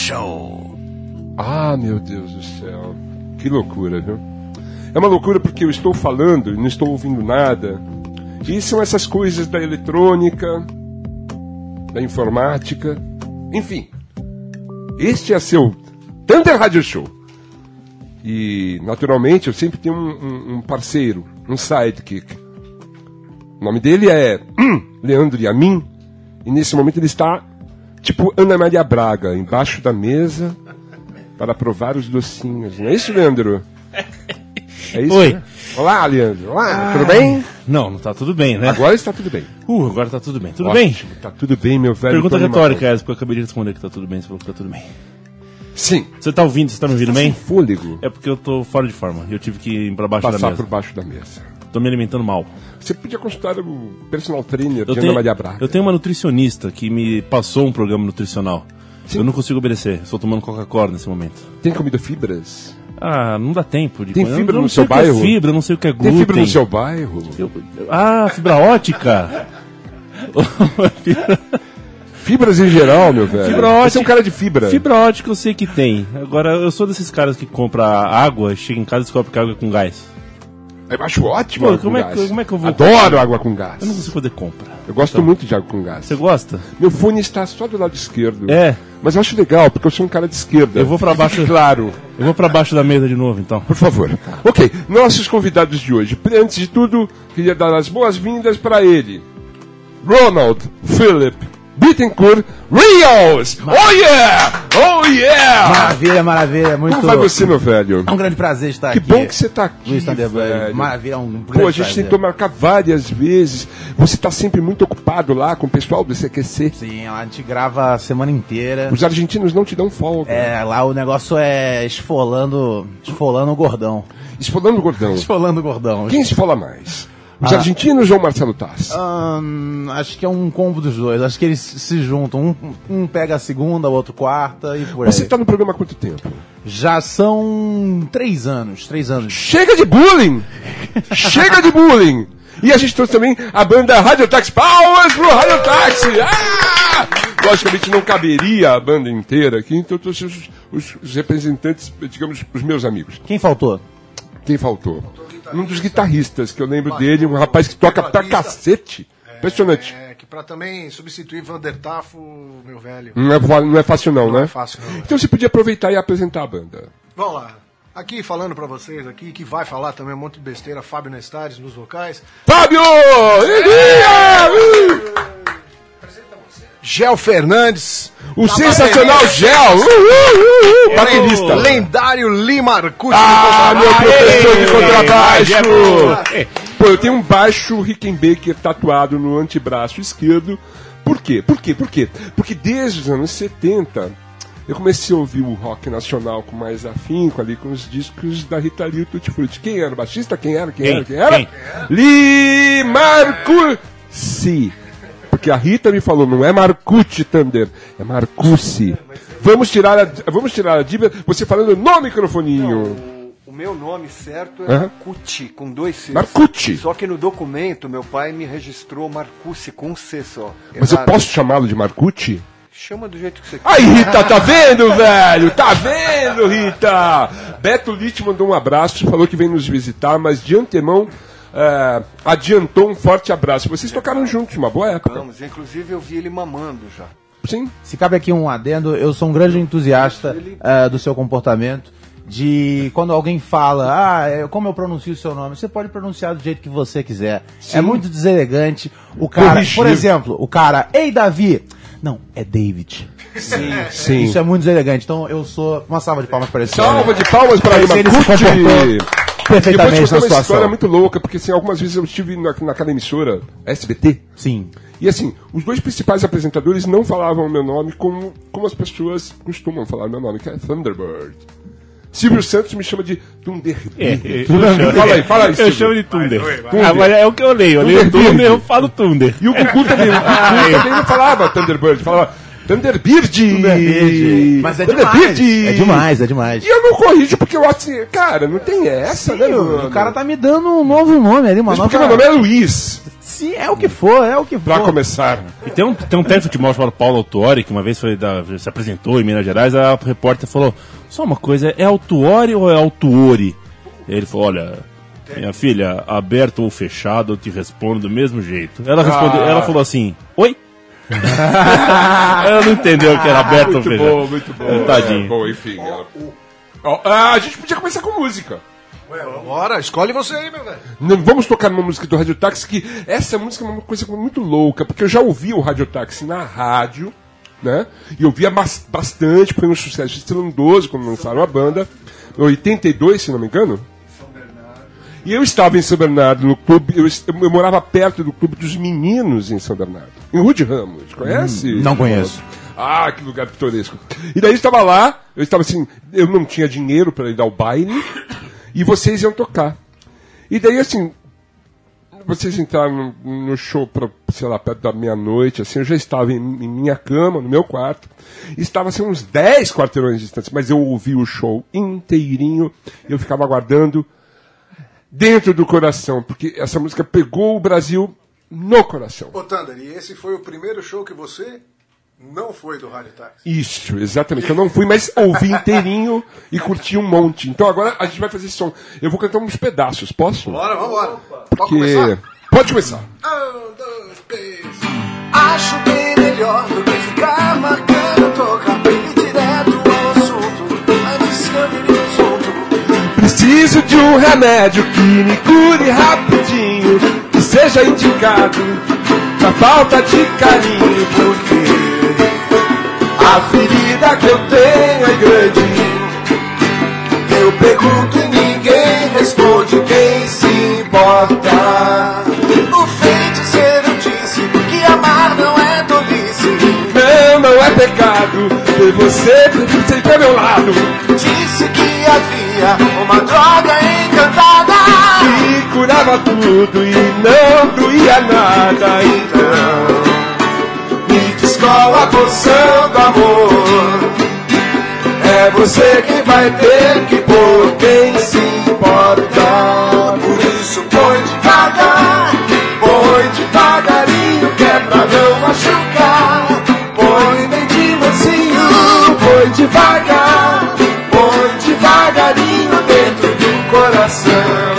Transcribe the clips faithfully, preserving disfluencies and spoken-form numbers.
Show. Ah, meu Deus do céu. Que loucura, viu? É uma loucura porque eu estou falando e não estou ouvindo nada. E são essas coisas da eletrônica, da informática. Enfim, este é seu Thunder Radio Show. E, naturalmente, eu sempre tenho um, um, um parceiro, um sidekick. O nome dele é Leandro Yamin. E nesse momento ele está, tipo Ana Maria Braga, embaixo da mesa para provar os docinhos. Não é isso, Leandro? É isso? Oi. Né? Olá, Leandro. Olá, ah, tudo bem? Não, não tá tudo bem, né? Agora está tudo bem. Uh, agora tá tudo bem. Tudo Ótimo, bem? Tá tudo bem, meu velho. Pergunta retórica essa, porque eu acabei de responder que tá tudo bem. Você falou que tá tudo bem. Sim. Você tá ouvindo? Você tá me ouvindo tá bem? Sem fôlego. É porque eu tô fora de forma. Eu tive que ir pra baixo Passar da mesa. por baixo da mesa. Tô me alimentando mal. Você podia consultar o personal trainer Eu de tenho, Ana Maria Braga. eu tenho uma nutricionista que me passou um programa nutricional. Sim. Eu não consigo obedecer. Estou tomando Coca-Cola nesse momento. Tem comido fibras? Ah, não dá tempo de Tem comer. fibra eu não no sei seu o que bairro? É fibra, eu não sei o que é glúten. Tem fibra no seu bairro? Eu, eu, ah, fibra ótica. Fibras em geral, meu velho. Fibra ótica. Você é um cara de fibra. Fibra ótica eu sei que tem. Agora, eu sou desses caras que compra água, chega em casa e descobre que a água é com gás. Eu acho ótimo Pô, água como com é gás. que- como é que eu vou- Adoro água com gás. Eu não consigo poder comprar. Eu gosto Então, muito de água com gás. Você gosta? Meu fone está só do lado esquerdo. É. Mas eu acho legal, porque eu sou um cara de esquerda. Eu vou pra baixo. Claro. Eu vou pra baixo da mesa de novo, então. Por favor. Ok, nossos convidados de hoje. Antes de tudo, queria dar as boas-vindas para ele. Ronald Philip Bittencourt Rios! Oh yeah! Oh yeah! Maravilha, maravilha. Muito... Como vai você, meu velho? É um grande prazer estar Que aqui. bom que você está aqui, Luiz Thunderbird. velho. Maravilha, é um grande Pô, a gente prazer. tentou marcar várias vezes. Você está sempre muito ocupado lá com o pessoal do C Q C. Sim, lá a gente grava a semana inteira. Os argentinos não te dão folga. É, lá o negócio é esfolando, esfolando o gordão. Esfolando o gordão. Esfolando o gordão. Quem esfola mais? Os Ah. argentinos ou o Marcelo Taz? Hum, acho que é um combo dos dois. Acho que eles se juntam. Um, um pega a segunda, o outro quarta e por Você aí. está no programa há quanto tempo? Já são três anos. Três anos. Chega de bullying! Chega de bullying! E a gente trouxe também a banda Radio Taxi. Palmas pro Radio Taxi! Ah! Logicamente não caberia a banda inteira aqui, então eu trouxe os, os- os representantes, digamos, os meus amigos. Quem faltou? Quem faltou? Um dos guitarristas, que eu lembro dele, um rapaz que toca pra cacete. Impressionante. É, que pra também substituir Vander Tafo, meu velho. Não é, vo- não é fácil não, Não né? é fácil não. Então você podia aproveitar e apresentar a banda. Vamos lá. Aqui falando pra vocês aqui, que vai falar também um monte de besteira, Fábio Nestares nos vocais. Fábio! Gel Fernandes. O na sensacional bateria. Gel! Uh, uh, uh, baterista! Lendário Lee Marcucci. Ah, no meu contrabaixo. professor de Ei, contrabaixo! Pô, eu tenho um baixo Rickenbacker tatuado no antebraço esquerdo. Por quê? Por quê? Por quê? Porque desde os anos setenta eu comecei a ouvir o rock nacional com mais afinco ali, com os discos da Rita Lee e o Tutti Frutti. Quem era o baixista? Quem era? Quem, Quem? era? Quem era? Quem? Lee Marcucci! Porque a Rita me falou, não é Marcucci, Thunder, é Marcucci. Vamos tirar a, vamos tirar a dívida, você falando no microfoninho. O meu nome certo é Aham. Marcucci, com dois Cs. Marcucci. Só que no documento, meu pai me registrou Marcucci com um C só. Mas eu Errado. posso chamá-lo de Marcucci? Chama do jeito que você quer. Aí, Rita, tá vendo, velho? Tá vendo, Rita? Beto Litt mandou um abraço, falou que vem nos visitar, mas de antemão é, adiantou um forte abraço. Vocês tocaram juntos, uma boa época. Vamos, inclusive eu vi ele mamando já. Sim. Se cabe aqui um adendo, eu sou um grande entusiasta eh, do seu comportamento. De quando alguém fala, ah, é, como eu pronuncio o seu nome, você pode pronunciar do jeito que você quiser. É muito deselegante. O cara, Corrigir. por exemplo, o cara, ei Davi! Não, é David. Sim, sim. Isso é muito deselegante. Então eu sou. Uma salva de palmas para esse Salva homem. de palmas para Mas ele se Marcucci. comportou perfeitamente Depois na contou uma situação. história muito louca, porque assim, algumas vezes eu estive na, naquela emissora S B T. Sim. E assim, os dois principais apresentadores não falavam o meu nome como, como as pessoas costumam falar o meu nome, que é Thunderbird. Silvio Santos me chama de Thunderbird. É, eu chamo- Fala aí, fala aí, Eu Silvio. chamo de Thunder. Thunder. Ah, mas é o que eu leio. Eu leio Thunder Thunder, Bird. eu falo Thunder. E o Gugu também, o Gugu também não falava Thunderbird, falava Thunderbird. Thunderbird. Mas é demais. Thunderbird. É demais, é demais. E eu não corrijo porque eu acho assim, cara, não tem essa, né, Sim, mano? o cara tá me dando um novo nome ali, uma Mas nova... porque meu nome é Luiz. Sim, é o que for, é o que for. Pra começar. E tem um, tem um técnico de futebol chamado Paulo Autuori, que uma vez foi da, se apresentou em Minas Gerais, a repórter falou, só uma coisa, é Autuori ou é Autuori? E ele falou, olha, minha filha, aberto ou fechado, eu te respondo do mesmo jeito. Ela respondeu, Ah. ela falou assim, oi? Ela não entendeu que era aberto ou Muito fechado. bom, muito bom. Tadinho. É, bom, enfim. ela- Ó, ah, a gente podia começar com música. Ué, bora, escolhe você aí, meu velho. Não, vamos tocar numa música do Rádio Táxi, que essa música é uma coisa muito louca, porque eu já ouvi o Rádio Táxi na rádio, né? E eu ouvia bas- bastante, foi um sucesso estrondoso quando lançaram a banda. Em oitenta e dois, se não me engano. E eu estava em São Bernardo, no clube, eu, est- eu morava perto do Clube dos Meninos em São Bernardo. Em Rude Ramos, conhece? Não conheço. Ah, que lugar pitoresco. E daí eu estava lá, eu estava assim, eu não tinha dinheiro para ir dar o baile, e vocês iam tocar. E daí, assim, vocês entraram no, no show, pra, sei lá, perto da meia-noite, assim, eu já estava em, em minha cama, no meu quarto, e estava, assim, uns dez quarteirões de distância, mas eu ouvi o show inteirinho, e eu ficava aguardando dentro do coração, porque essa música pegou o Brasil no coração. Ô, Thunder, e esse foi o primeiro show que você não foi do Rádio Táxi? Isso, exatamente. Eu não fui, mas ouvi inteirinho e curti um monte. Então agora a gente vai fazer esse som. Eu vou cantar uns pedaços, posso? Bora, vambora. Pode Porque... começar? Pode começar. Um, dois, três. Acho bem melhor do que ficar marcando, tocar bem direto ao assunto. Antes que eu vire um assunto. Preciso de um remédio que me cure rapidinho, que seja indicado pra falta de carinho, porque a ferida que eu tenho é grande. Eu pergunto e ninguém responde, quem se importa? O feiticeiro disse que amar não é tolice. Não, não é pecado ter você sempre ao meu lado. Disse que havia uma droga encantada Que curava tudo e não doía nada. Então me descola a poção do amor. É você quem vai ter que pôr, quem se importa. Por isso põe devagar, Põe devagarinho que é pra não machucar. Põe bem de mansinho, põe devagar. Põe devagarinho dentro do coração.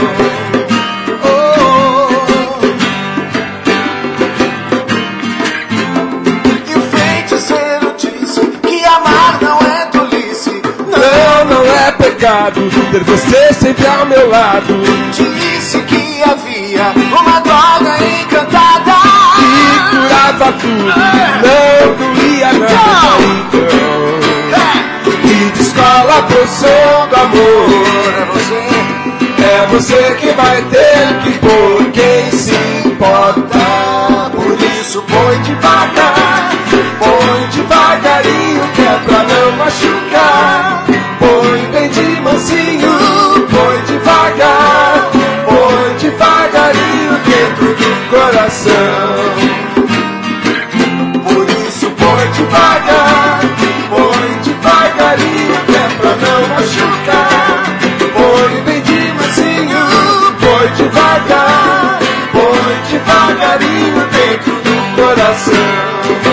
e o feiticeiro disse que amar não é tolice. Não, não é pecado ter você sempre ao meu lado. Disse que havia uma droga encantada Que curava tudo, não doía nada. Então me descola a poção do amor. É você. É você que vai ter que pôr, quem se importa. Por isso põe Devagar, põe devagarinho que é pra não machucar. Põe bem de mansinho, põe devagar. Põe devagarinho dentro do coração. Por isso Põe devagar, põe devagarinho que é pra não machucar. Põe bem de mansinho, põe devagar. Põe devagarinho dentro do coração.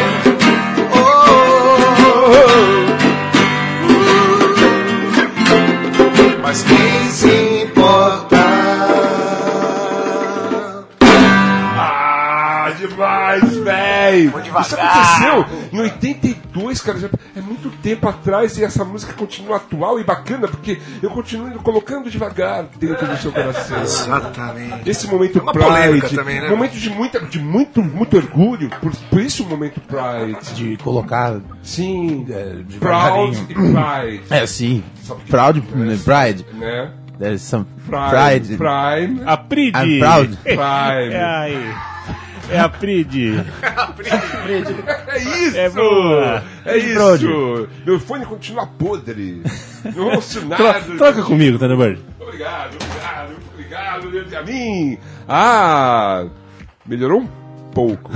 mas quem se importa? Ah, demais, véi! Isso aconteceu em oitenta e dois, cara. Já é muito tempo atrás e essa música continua atual e bacana porque eu continuo colocando devagar dentro do seu coração. Exatamente. Esse momento É uma polêmica Pride, também, né? momento de, muita, de muito, muito orgulho, por, por isso o momento Pride. De colocar. Sim, É, Proud devagarinho. e Pride. É, sim. Proud, Pride. Né? There's some Pride. pride. Prime. A Pride. I'm proud. Prime. É aí. É a Pride. É isso! É boa. É isso! Pride. Meu fone continua podre. Não ouço Tro- nada. troca comigo, Thunderbird. Obrigado, obrigado, obrigado, Deus a mim. Ah, melhorou um pouco.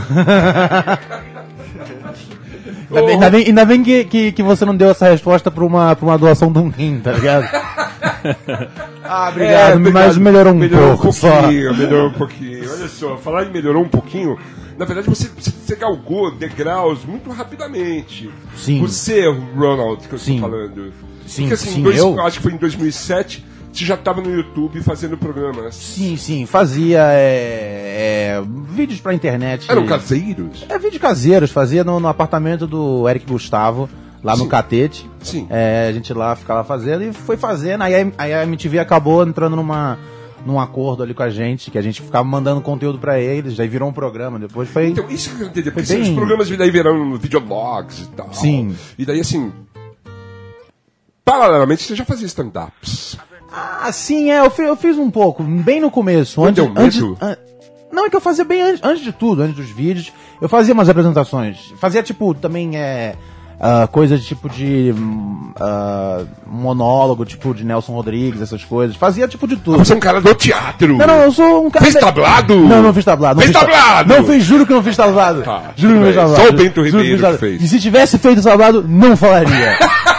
Ainda bem, ainda bem, ainda bem que, que, que você não deu essa resposta pra uma, pra uma doação de um rim, tá ligado? Ah, obrigado, é, obrigado. Mas melhorou um melhorou pouco. Um pouquinho, melhorou um pouquinho. Olha só, falar em melhorou um pouquinho, na verdade você, você galgou degraus muito rapidamente. Sim. Você, Ronald, que eu sim. estou falando. Sim, Porque assim, sim, dois, eu... acho que foi em dois mil e sete, você já estava no YouTube fazendo programas. Sim, sim, fazia é, é, vídeos pra internet. Eram caseiros? É, vídeos caseiros, fazia no, no apartamento do Eric Gustavo, lá sim. no Catete. Sim. É, a gente lá ficava fazendo e foi fazendo, aí a, aí a M T V acabou entrando numa... num acordo ali com a gente, que a gente ficava mandando conteúdo pra eles, daí virou um programa, depois foi... Então, isso que eu entendi, porque bem... os programas daí viraram videologs e tal. Sim. E daí, assim, paralelamente, você já fazia stand-ups. Ah, sim, é, eu fiz, eu fiz um pouco, bem no começo. Não deu medo? Antes, an... Não, é que eu fazia bem antes, antes de tudo, antes dos vídeos, eu fazia umas apresentações, fazia, tipo, também, é... Uh, coisas tipo de uh, monólogo, tipo de Nelson Rodrigues, essas coisas. Fazia tipo de tudo. Ah, você é um cara do teatro. Não, não, eu sou um cara... Fez tablado? Não, não fiz tablado. Não fez fiz tablado? Não fiz, juro que não fiz tablado. Tá, juro que não fiz tablado. Só o Bento Ribeiro que fez. E se tivesse feito tablado, não falaria.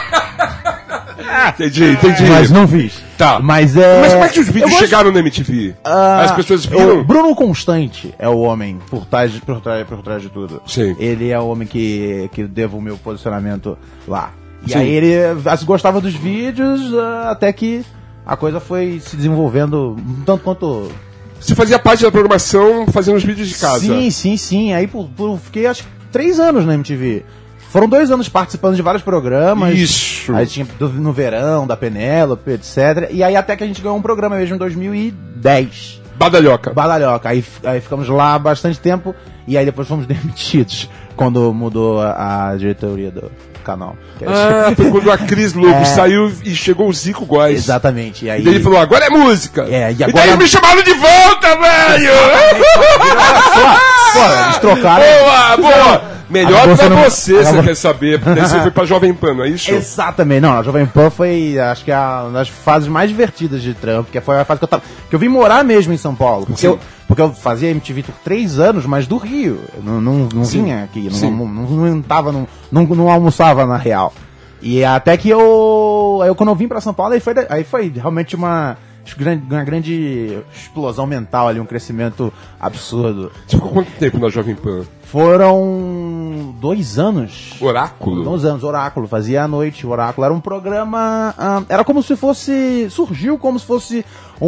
Entendi, entendi. Mas não fiz. Tá. Mas é... Mas como é que os vídeos gosto... chegaram na M T V? Uh, As pessoas viram? O Bruno Constante é o homem por trás, por trás, por trás de tudo. Sim. Ele é o homem que, que devo o meu posicionamento lá. E Sim. aí ele assim, gostava dos vídeos, uh, até que a coisa foi se desenvolvendo um tanto quanto... Você fazia parte da programação fazendo os vídeos de casa? Sim, sim, sim. Aí por, por, fiquei acho que três anos na M T V. Foram dois anos participando de vários programas. Isso. Aí tinha do, no verão, da Penélope, etcétera. E aí até que a gente ganhou um programa mesmo em dois mil e dez. Badalhoca. Badalhoca. Aí, aí ficamos lá bastante tempo e aí depois fomos demitidos quando mudou a, a diretoria do canal. Ah, foi quando a Cris Lobo É. saiu e chegou o Zico Góes. Exatamente. E aí E daí ele falou, agora é música. É, e e agora- daí eles me chamaram de volta, velho! Pô, eles trocaram. Boa, boa! Melhor Agora pra você não- você, você agora- quer saber. Porque daí você foi pra Jovem Pan, não é isso? Exatamente, não, a Jovem Pan foi, acho que a, uma das fases mais divertidas de trampo, que foi a fase que eu tava, que eu vim morar mesmo em São Paulo, porque, Sim. eu, porque eu fazia M T V por três anos, mas do Rio, eu não, não, não Sim. vinha aqui, não, Sim. não, não, não, tava, não, não, não almoçava na real, e até que eu, eu quando eu vim pra São Paulo, aí foi, aí foi realmente uma, uma grande explosão mental ali, um crescimento absurdo. Você ficou quanto tempo na Jovem Pan? Foram dois anos. Oráculo? Dois anos, Oráculo, fazia à noite, Oráculo. Era um programa. ah, era como se fosse. Surgiu como se fosse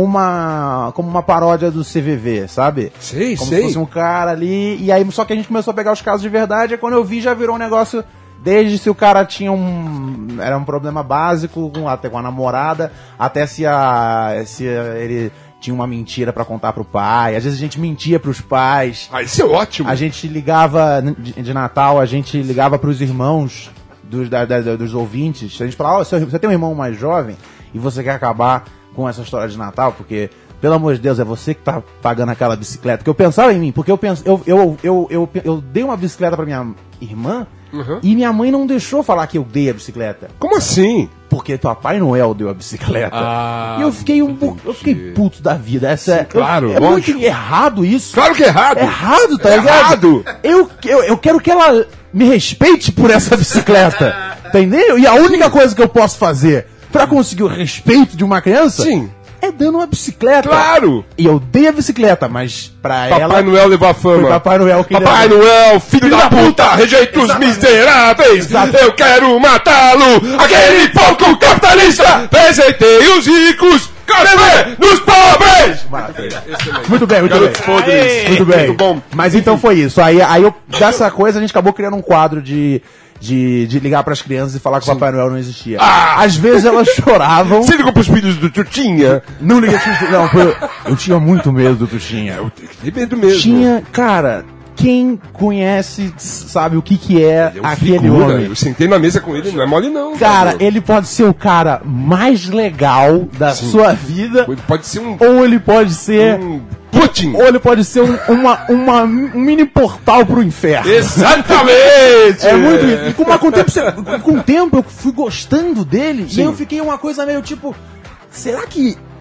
uma. Como uma paródia do C V V, sabe? Sei, como sei. se fosse um cara ali. E aí, só que a gente começou a pegar os casos de verdade. E quando eu vi, já virou um negócio. Desde se o cara tinha um. Era um problema básico, com, até com a namorada, até se, a, se ele tinha uma mentira pra contar pro pai. Às vezes a gente mentia pros pais. Ah, isso é ótimo. A gente ligava de, de Natal, a gente ligava pros irmãos dos, da, da, dos ouvintes. A gente falava, oh, você tem um irmão mais jovem e você quer acabar com essa história de Natal, porque, pelo amor de Deus, é você que tá pagando aquela bicicleta. Porque eu pensava em mim, porque eu, penso, eu, eu, eu, eu, eu dei uma bicicleta pra minha irmã. Uhum. E minha mãe não deixou falar que eu dei a bicicleta. Como assim? Porque Papai Noel deu a bicicleta. Ah, e eu fiquei um pouco. Eu fiquei puto da vida. Essa é, claro, eu, é lógico. muito errado isso. Claro que é errado. É errado, tá É ligado? errado. Eu, eu, eu quero que ela me respeite por essa bicicleta. Entendeu? E a única coisa que eu posso fazer pra conseguir o respeito de uma criança Sim. é dando uma bicicleta. Claro. E eu dei a bicicleta, mas pra Papai ela. Noel levou a fama. Foi Papai Noel que Papai levou. Noel, filho da puta, rejeita os Exatamente. miseráveis. Exato. Eu quero matá-lo. Aquele pouco capitalista. Presentei os ricos. Cadê nos pobres? Maravilha. Muito bem, muito Garotos bem. podres. Muito bem. Muito bom. Mas então foi isso. Aí, aí eu, dessa coisa a gente acabou criando um quadro de, de, de ligar pras crianças e falar que o Papai Noel não existia. Ah! Às vezes elas choravam. Você ligou pros filhos do Tutinha? Não liguei pro Não, eu, eu tinha muito medo do Tuxinha. Eu tenho medo mesmo. Tinha, cara, quem conhece sabe o que que é, Ele é um aquele figura. homem. Eu sentei na mesa com ele, não é mole não. Cara, velho. ele pode ser o cara mais legal da sua vida, Ele pode ser um... ou ele pode ser... um Putin. Ou ele pode ser um, uma, uma, um mini portal pro inferno. Exatamente! É muito isso. E com, uma, com, o tempo, você- com o tempo eu fui gostando dele Sim. e eu fiquei uma coisa meio tipo, será que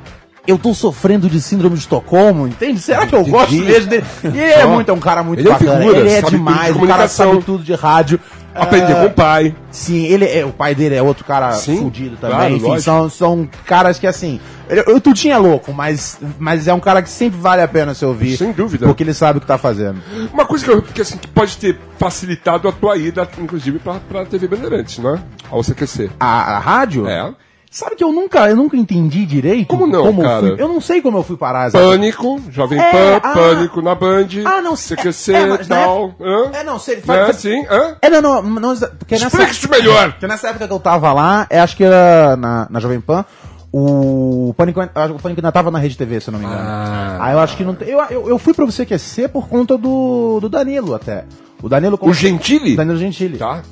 eu tô sofrendo de síndrome de Estocolmo, entende? Será que eu Entendi. gosto mesmo dele? E ele é, muito, é um cara muito Ele é bacana. figura, ele é sabe tudo de demais, o cara comunicação. sabe tudo de rádio. Aprender Ah, com o pai. Sim, ele é, o pai dele é outro cara Sim, fudido também. claro, Enfim, lógico. são, são caras que assim. Eu, o Tutinho é louco, mas, mas é um cara que sempre vale a pena se ouvir. Sem dúvida. Porque ele sabe o que tá fazendo. Uma coisa que, eu, que, assim, que pode ter facilitado a tua ida, inclusive, pra, pra T V Bandeirantes, não é? Ao C Q C. A, a rádio? É. Sabe que eu nunca, eu nunca entendi direito Como não, eu cara? fui. Eu não sei como eu fui parar exatamente. Pânico, Jovem É, Pan, ah. Pânico na Band, Ah, não, C Q C é, é, e mas na tal. Hã? É, não, sei. É, Faz, sim, hã? É, não, não, não porque nessa, Explica isso melhor. porque nessa época que eu tava lá, é, acho que era na, na Jovem Pan, o Pânico, o Pânico ainda tava na Rede T V, se eu não me engano. Ah. Aí eu acho que não tem. Eu, eu, eu fui pra você C Q C por conta do, do Danilo até. O Danilo. O Gentili? Danilo Gentili. Tá.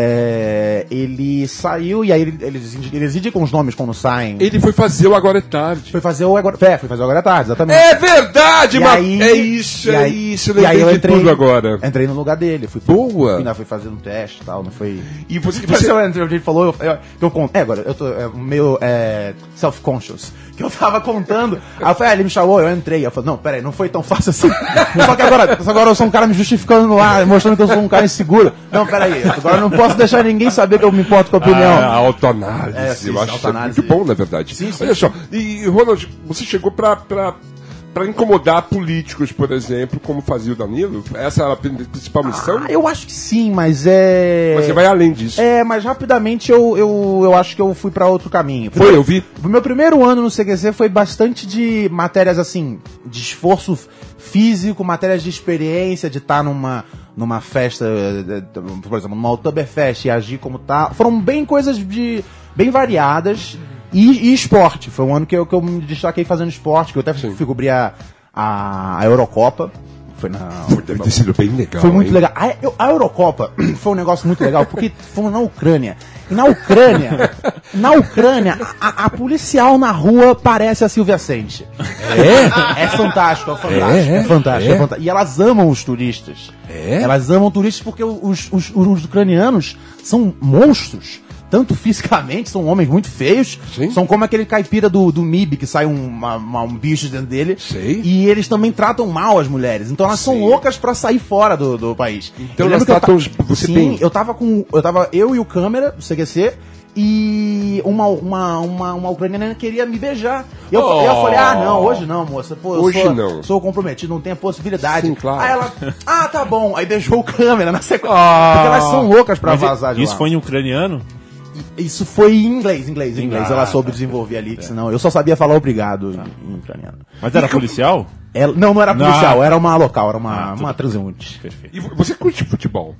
É, ele saiu e aí ele- eles, eles indicam os nomes quando saem. Ele foi fazer o Agora é Tarde. Foi fazer o agora. É, foi fazer o agora à tarde, exatamente. É verdade, E mas aí- é isso, e é aí- isso. Eu e aí lembrei eu de entrei, tudo agora. Entrei no lugar dele. Fui, Boa. Fui, fui fazer um teste e tal, não foi. E você, E você, ele falou, eu, eu, eu conto. É, agora, eu tô é, meio é, self-conscious. Que eu tava contando. Aí eu falei, ah, ele me chamou, eu entrei. Eu falei, não, peraí, não foi tão fácil assim. Só que agora, só agora eu sou um cara me justificando lá, mostrando que eu sou um cara inseguro. Não, peraí, agora eu não posso deixar ninguém saber que eu me importo com a opinião. Ah, a autoanálise. É, sim, eu sim, acho autoanálise. isso muito bom, na verdade. Sim, sim. Olha só, e Ronald, você chegou pra, pra, pra incomodar políticos, por exemplo, como fazia o Danilo? Essa era a principal missão? Ah, eu acho que sim, mas é. Você vai além disso. É, mas rapidamente eu, eu, eu acho que eu fui pra outro caminho. Foi, eu vi. O meu primeiro ano no C Q C foi bastante de matérias assim, de esforço físico, matérias de experiência, de estar numa, numa festa, eh, eh, por exemplo, numa Oktoberfest e agir como tá. Foram bem coisas de bem variadas. E, e esporte. Foi um ano que eu, que eu me destaquei fazendo esporte, que eu até fui cobrir a, a, a Eurocopa. Foi na. Deve ter sido bem legal. Foi muito hein? legal. A, eu- a Eurocopa foi um negócio muito legal, porque fomos na Ucrânia. E na Ucrânia, na Ucrânia, a, a policial na rua parece a Silvia Sente. É? É fantástico, é fantástico. É? É, fantástico, É? é fantástico. E elas amam os turistas. É? Elas amam turistas porque os, os, os ucranianos são monstros. Tanto fisicamente, são homens muito feios. Sim. São como aquele caipira do, do M I B, que sai um, uma- uma- um bicho dentro dele. Sei. E eles também tratam mal as mulheres. Então elas são Sim. loucas pra sair fora do, do país. Então Eu elas lembro que eu tratam ta- os- você Sim, bem. eu tava com. Eu tava eu e o câmera do C Q C. E uma, uma, uma, uma ucraniana queria me beijar. E eu, Oh. eu falei, ah, não, hoje não, moça. Pô, eu Hoje sou, não. sou comprometido, não tem a possibilidade. Sim, claro. Aí ela, ah, tá bom. Aí beijou o câmera na sequência. Ah. Porque elas são loucas pra Mas vazar de isso lá. foi em ucraniano? Isso foi em inglês, inglês, inglês. Ah, ela soube tá. desenvolver ali, que senão eu só sabia falar obrigado em, em ucraniano. Mas era policial? Ela, não, não era policial, Ah. era uma local, era uma, Ah, tudo uma bem. transeunte. Perfeito. E você curte futebol?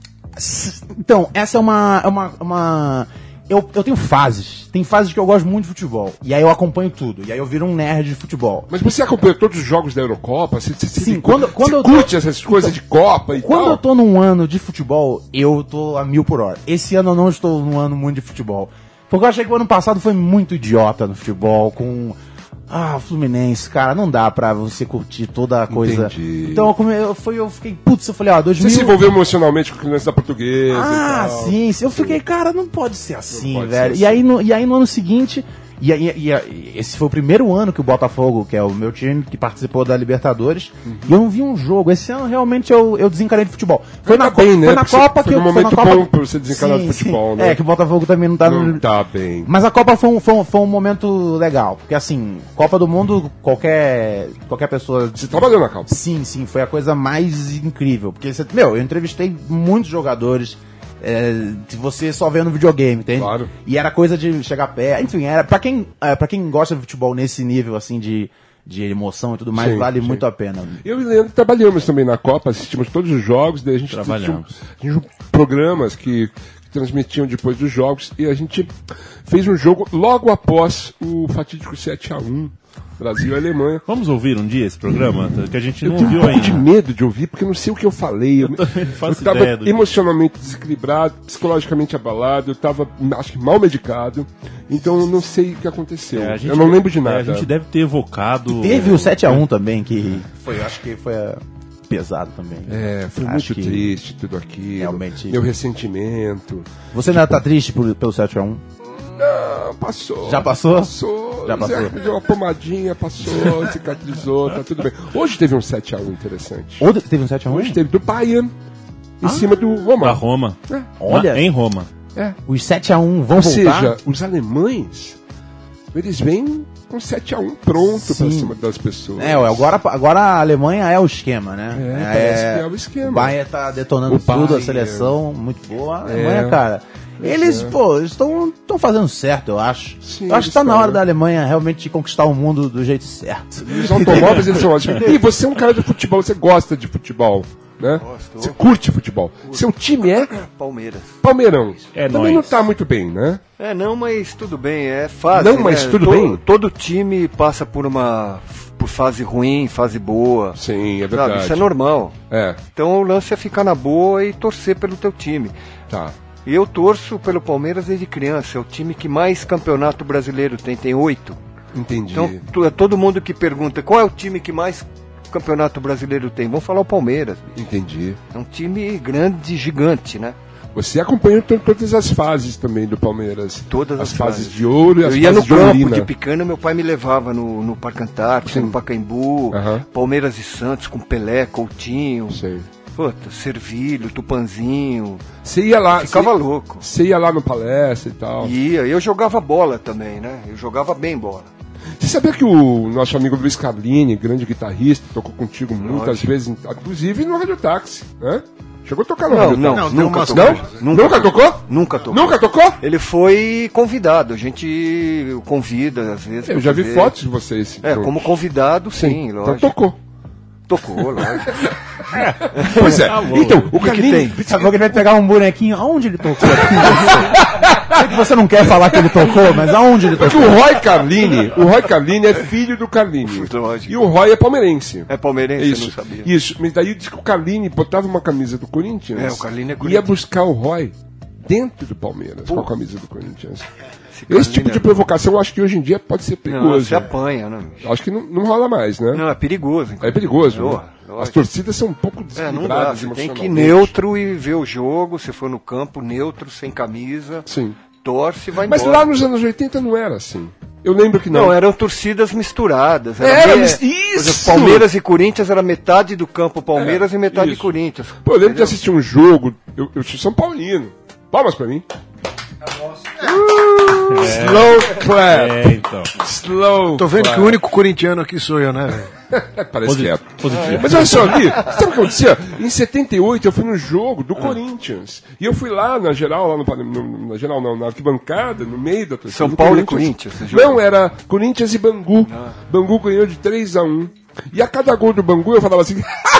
Então, essa é uma. É uma, uma eu, eu tenho fases. Tem fases que eu gosto muito de futebol. E aí eu acompanho tudo. E aí eu viro um nerd de futebol. Mas você acompanhou todos os jogos da Eurocopa? Você, você, Sim, você, quando- quando você eu tô- curte essas coisas de Copa e Quando tal? eu tô num ano de futebol, eu tô a mil por hora. Esse ano eu não estou num ano muito de futebol. Porque eu achei que o ano passado foi muito idiota no futebol, com. Ah, Fluminense, cara, não dá pra você curtir toda a coisa. Entendi. Então eu, come- eu, fui, eu fiquei, putz, eu falei, ó, dois mil. Você se envolveu emocionalmente com crianças da portuguesa Ah, e tal? sim, sim. Eu fiquei, cara, não pode ser assim, pode velho. ser E, aí no, e aí no ano seguinte. E, aí- e, e esse foi o primeiro ano que o Botafogo, que é o meu time, que participou da Libertadores, e eu não vi um jogo. Esse ano realmente eu, eu desencanei de futebol. Foi Ainda na, bem, Co- né? foi na Porque Copa foi que um eu foi na momento Copa... bom pra você desencanar de Sim, futebol, sim. né? É, que o Botafogo também não tá Não no. tá bem. Mas a Copa foi um, foi, um, foi um momento legal. Porque assim, Copa do Mundo, qualquer, qualquer pessoa. Você trabalhou na Copa? Sim, sim, foi a coisa mais incrível. Porque, você, meu, eu entrevistei muitos jogadores. É, que você só vê no videogame, entende? Claro. E era coisa de chegar perto. Enfim, era pra quem, é, pra quem gosta de futebol nesse nível, assim, de, de emoção e tudo mais, Sim, vale sim. muito a pena. Eu e o Leandro trabalhamos também na Copa, assistimos todos os jogos, daí a gente Trabalhamos. assistiu- a gente tinha programas que, que transmitiam depois dos jogos e a gente fez um jogo logo após o fatídico sete a um, Brasil e Alemanha. Vamos ouvir um dia esse programa? Que a gente Eu não tenho um ouviu pouco de ainda. medo de ouvir, porque eu não sei o que eu falei. Eu, também não faço eu tava ideia do- emocionalmente desequilibrado, psicologicamente abalado, eu tava, acho que, mal medicado, então eu não sei o que aconteceu. É, a gente eu não lembro de é, nada. a gente deve ter evocado. Teve o sete a um também, que foi, acho que foi é, pesado também. É, foi Acho muito que triste tudo aquilo. realmente- Meu ressentimento. Você ainda tá triste por- pelo sete a um? Não, passou. Já passou? Passou. Já passou. Zé, deu uma pomadinha, passou, cicatrizou, tá tudo bem. Hoje teve um sete a um interessante. Hoje teve um sete a um? Hoje teve do Bayern em Ah. cima do Da Roma. Roma. É. Olha. Na- em Roma. É. Os sete a um vão Ou voltar? seja, os alemães, eles vêm com sete a um pronto pra Sim. cima das pessoas. É, ué, agora, agora a Alemanha é o esquema, né? É, parece que é o esquema. O Bayern tá detonando O tudo, a Bayern. seleção muito boa. A Alemanha, É. cara, eles, pô, estão fazendo certo, eu acho. Sim, eu acho que tá eles na hora estão. da Alemanha realmente conquistar o mundo do jeito certo. Os automóveis, eles são ótimos. E você é um cara de futebol, você gosta de futebol, né? Gosto. Você curte futebol. Seu time é Palmeiras. Palmeirão. É Também nóis. não tá muito bem, né? É, não, mas tudo bem, é fase. Não, mas né? tudo To- bem. Todo time passa por uma por fase ruim, fase boa. Sim, é Sabe? verdade. Isso é normal. É, Então o lance é ficar na boa e torcer pelo teu time. tá. E eu torço pelo Palmeiras desde criança. É o time que mais campeonato brasileiro tem, tem oito. Entendi. Então tu- é todo mundo que pergunta qual é o time que mais campeonato brasileiro tem. Vamos falar o Palmeiras. Entendi. É um time grande, gigante, né? Você acompanhou to- todas as fases também do Palmeiras. Todas as as fases fases. de ouro e as Eu ia no fases de campo ourina. de pequeno, meu pai me levava no, no Parque Antártica, Sim. no Pacaembu, Aham. Palmeiras e Santos com Pelé, Coutinho, Sei. puta, Servilho, Tupanzinho. Você ia lá, Ficava você, louco. você ia lá no palestra e tal. Ia, eu jogava bola também, né? Eu jogava bem bola. Você sabia que o nosso amigo Luiz Carlini, grande guitarrista, tocou contigo muitas Lógico. vezes, inclusive no Rádio Táxi, né? Chegou a tocar no Não, Rádio não, Táxi. nunca umas tocou. Não? Nunca, tocou? Nunca tocou. Nunca tocou? Ele foi convidado, a gente convida às vezes. Eu pra já vi fazer. fotos de vocês. É, como convidado, sim, Então lógico. tocou. Tocou, lógico. Pois é. Então, o que que Carlini... Daqui a pouco ele vai pegar um bonequinho. Aonde ele tocou? Sei que você não quer falar que ele tocou, mas aonde ele Porque tocou? o Roy Carlini, o Roy Carlini é filho do Carlini. Lógico. E o Roy é palmeirense. É palmeirense, Isso, eu não sabia. isso. Mas daí diz que o Carlini botava uma camisa do Corinthians. É, o Carlini é Ia Corinthians. buscar o Roy dentro do Palmeiras com a camisa do Corinthians. Esse Carlini tipo de é- provocação eu acho que hoje em dia pode ser Não, perigoso. se apanha, né? bicho? Acho que não, não rola mais, né? Não, é perigoso. É perigoso. Não, né? lógico. As torcidas são um pouco É, não dá. desequilibradas Você tem que ir emocionalmente. neutro e ver o jogo. Se for no campo, neutro, sem camisa, Sim. torce e vai Mas embora. lá nos anos oitenta não era assim. Eu lembro que não. Não, eram torcidas misturadas. Era me- mis- por exemplo, isso! Palmeiras e Corinthians era metade do campo Palmeiras É, e metade isso. Corinthians. Pô, eu lembro de Entendeu? assistir um jogo, eu, eu sou São Paulino. Palmas pra mim. Uh, Slow clap. É, então. Slow Tô vendo clap. que o único corintiano aqui sou eu, né, velho? Parece que é. Positivo. Mas olha só, Gui, sabe o que acontecia? Em setenta e oito eu fui no jogo do Corinthians. E eu fui lá na geral, lá no, no- na geral não, na arquibancada, no meio da torcida. São do Paulo e Corinthians, esse jogo? Não, era Corinthians e Bangu. Bangu ganhou de três a um. E a cada gol do Bangu eu falava assim.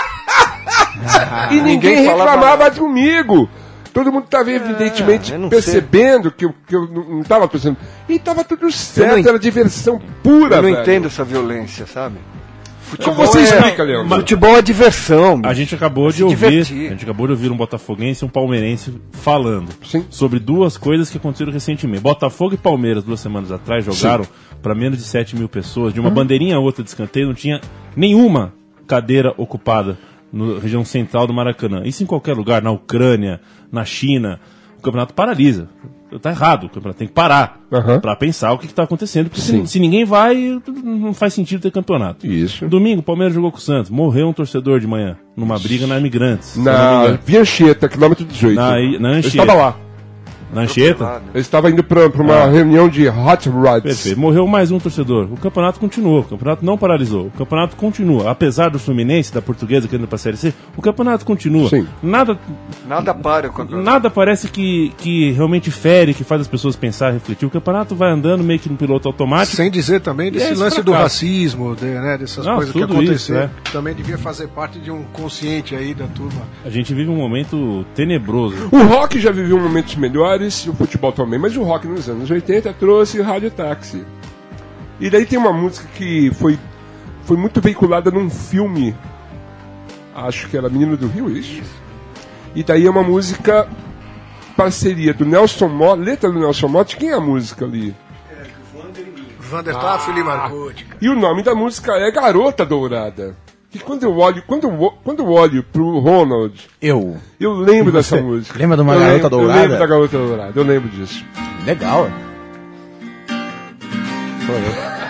e ninguém, Ninguém falava reclamava comigo. Todo mundo estava evidentemente eu não percebendo que eu, que eu não estava torcendo. E estava tudo certo, não era diversão pura, Eu não velho. entendo essa violência, sabe? Como você é- explica, Leandro? Futebol é diversão. A gente acabou de se ouvir, divertir. a gente acabou de ouvir um botafoguense e um palmeirense falando Sim. sobre duas coisas que aconteceram recentemente. Botafogo e Palmeiras, duas semanas atrás, jogaram para menos de sete mil pessoas, de uma bandeirinha a outra de escanteio, não tinha nenhuma cadeira ocupada na região central do Maracanã. Isso em qualquer lugar, na Ucrânia, na China, o campeonato paralisa. Tá errado, o campeonato tem que parar Aham. para pensar o que está acontecendo, porque Sim. se, se ninguém vai, não faz sentido ter campeonato. Isso. Domingo, o Palmeiras jogou com o Santos. Morreu um torcedor de manhã, numa briga na Imigrantes. se eu não me Na engano. Viancheta, quilômetro dezoito. Na, na Eu Anchieta. estava lá. Na Anchieta? Eu estava indo para uma Ah. reunião de Hot Rods. Perfeito. Morreu mais um torcedor. O campeonato continuou. O campeonato não paralisou. O campeonato continua. Apesar do Fluminense, da Portuguesa, querendo ir pra Série C, o campeonato continua. Sim. Nada, Nada para o campeonato. nada parece que, que realmente fere, que faz as pessoas pensar, refletir. O campeonato vai andando meio que no piloto automático. Sem dizer também desse E é esse lance do fracasso. racismo, de, né, dessas Não, coisas que tudo aconteceram. isso, que Também devia fazer parte de um consciente aí da turma. A gente vive um momento tenebroso. O rock já viveu momentos melhores, e o futebol também, mas o rock nos anos oitenta trouxe o Rádio Táxi. E daí tem uma música que foi, foi muito veiculada num filme, acho que era Menino do Rio, isso? E daí é uma música, parceria do Nelson Motta, letra do Nelson Motta, quem é a música ali? Vander Taff e Marcotti. E o nome da música é Garota Dourada. Que quando eu olho, quando eu, quando eu olho pro Ronald, Eu. eu lembro Você dessa música. lembra de uma Eu Garota lembro- Dourada? Eu lembro da Garota Dourada, eu lembro disso. Legal. Sou eu.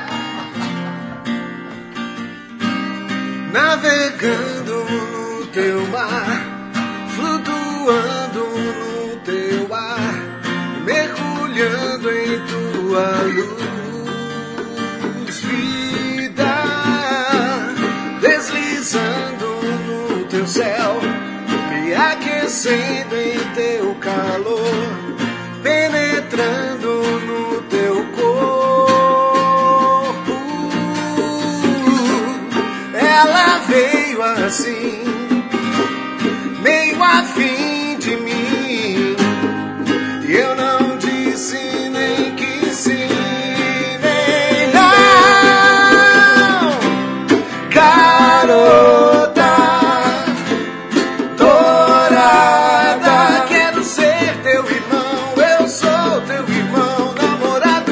navegando no teu mar, flutuando no teu ar, mergulhando em tua luz, vida, deslizando no teu céu, me aquecendo em teu calor, penetrando no teu corpo. Ela veio assim, meio a fim de mim, e eu não disse nem que sim, nem não. Garota dourada, quero ser teu irmão, eu sou teu irmão namorado.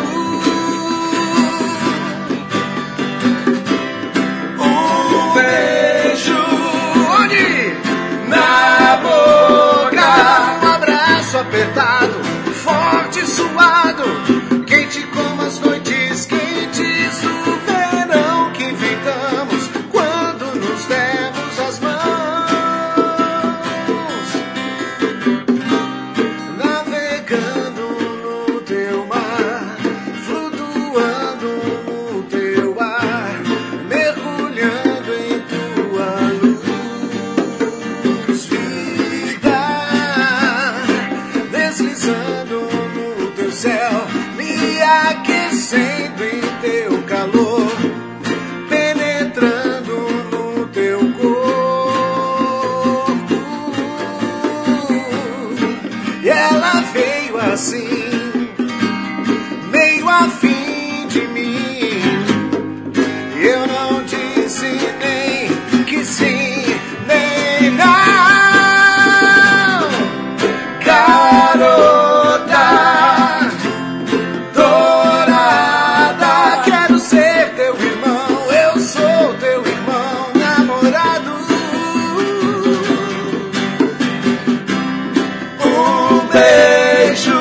Um beijo onde? Na boca, um abraço apertado, forte, suado, quente como as noites quentes do verão que inventamos quando nos demos as mãos, navegando no teu mar, flutuando no teu ar, mergulhando em tua luz, vida, deslizando no teu céu, me aquecendo em teu calor, penetrando no teu corpo. E ela veio assim, meio a fim de mim, e eu não disse nem que sim, nem não. Garota dourada, quero ser teu irmão, eu sou teu irmão namorado. Um beijo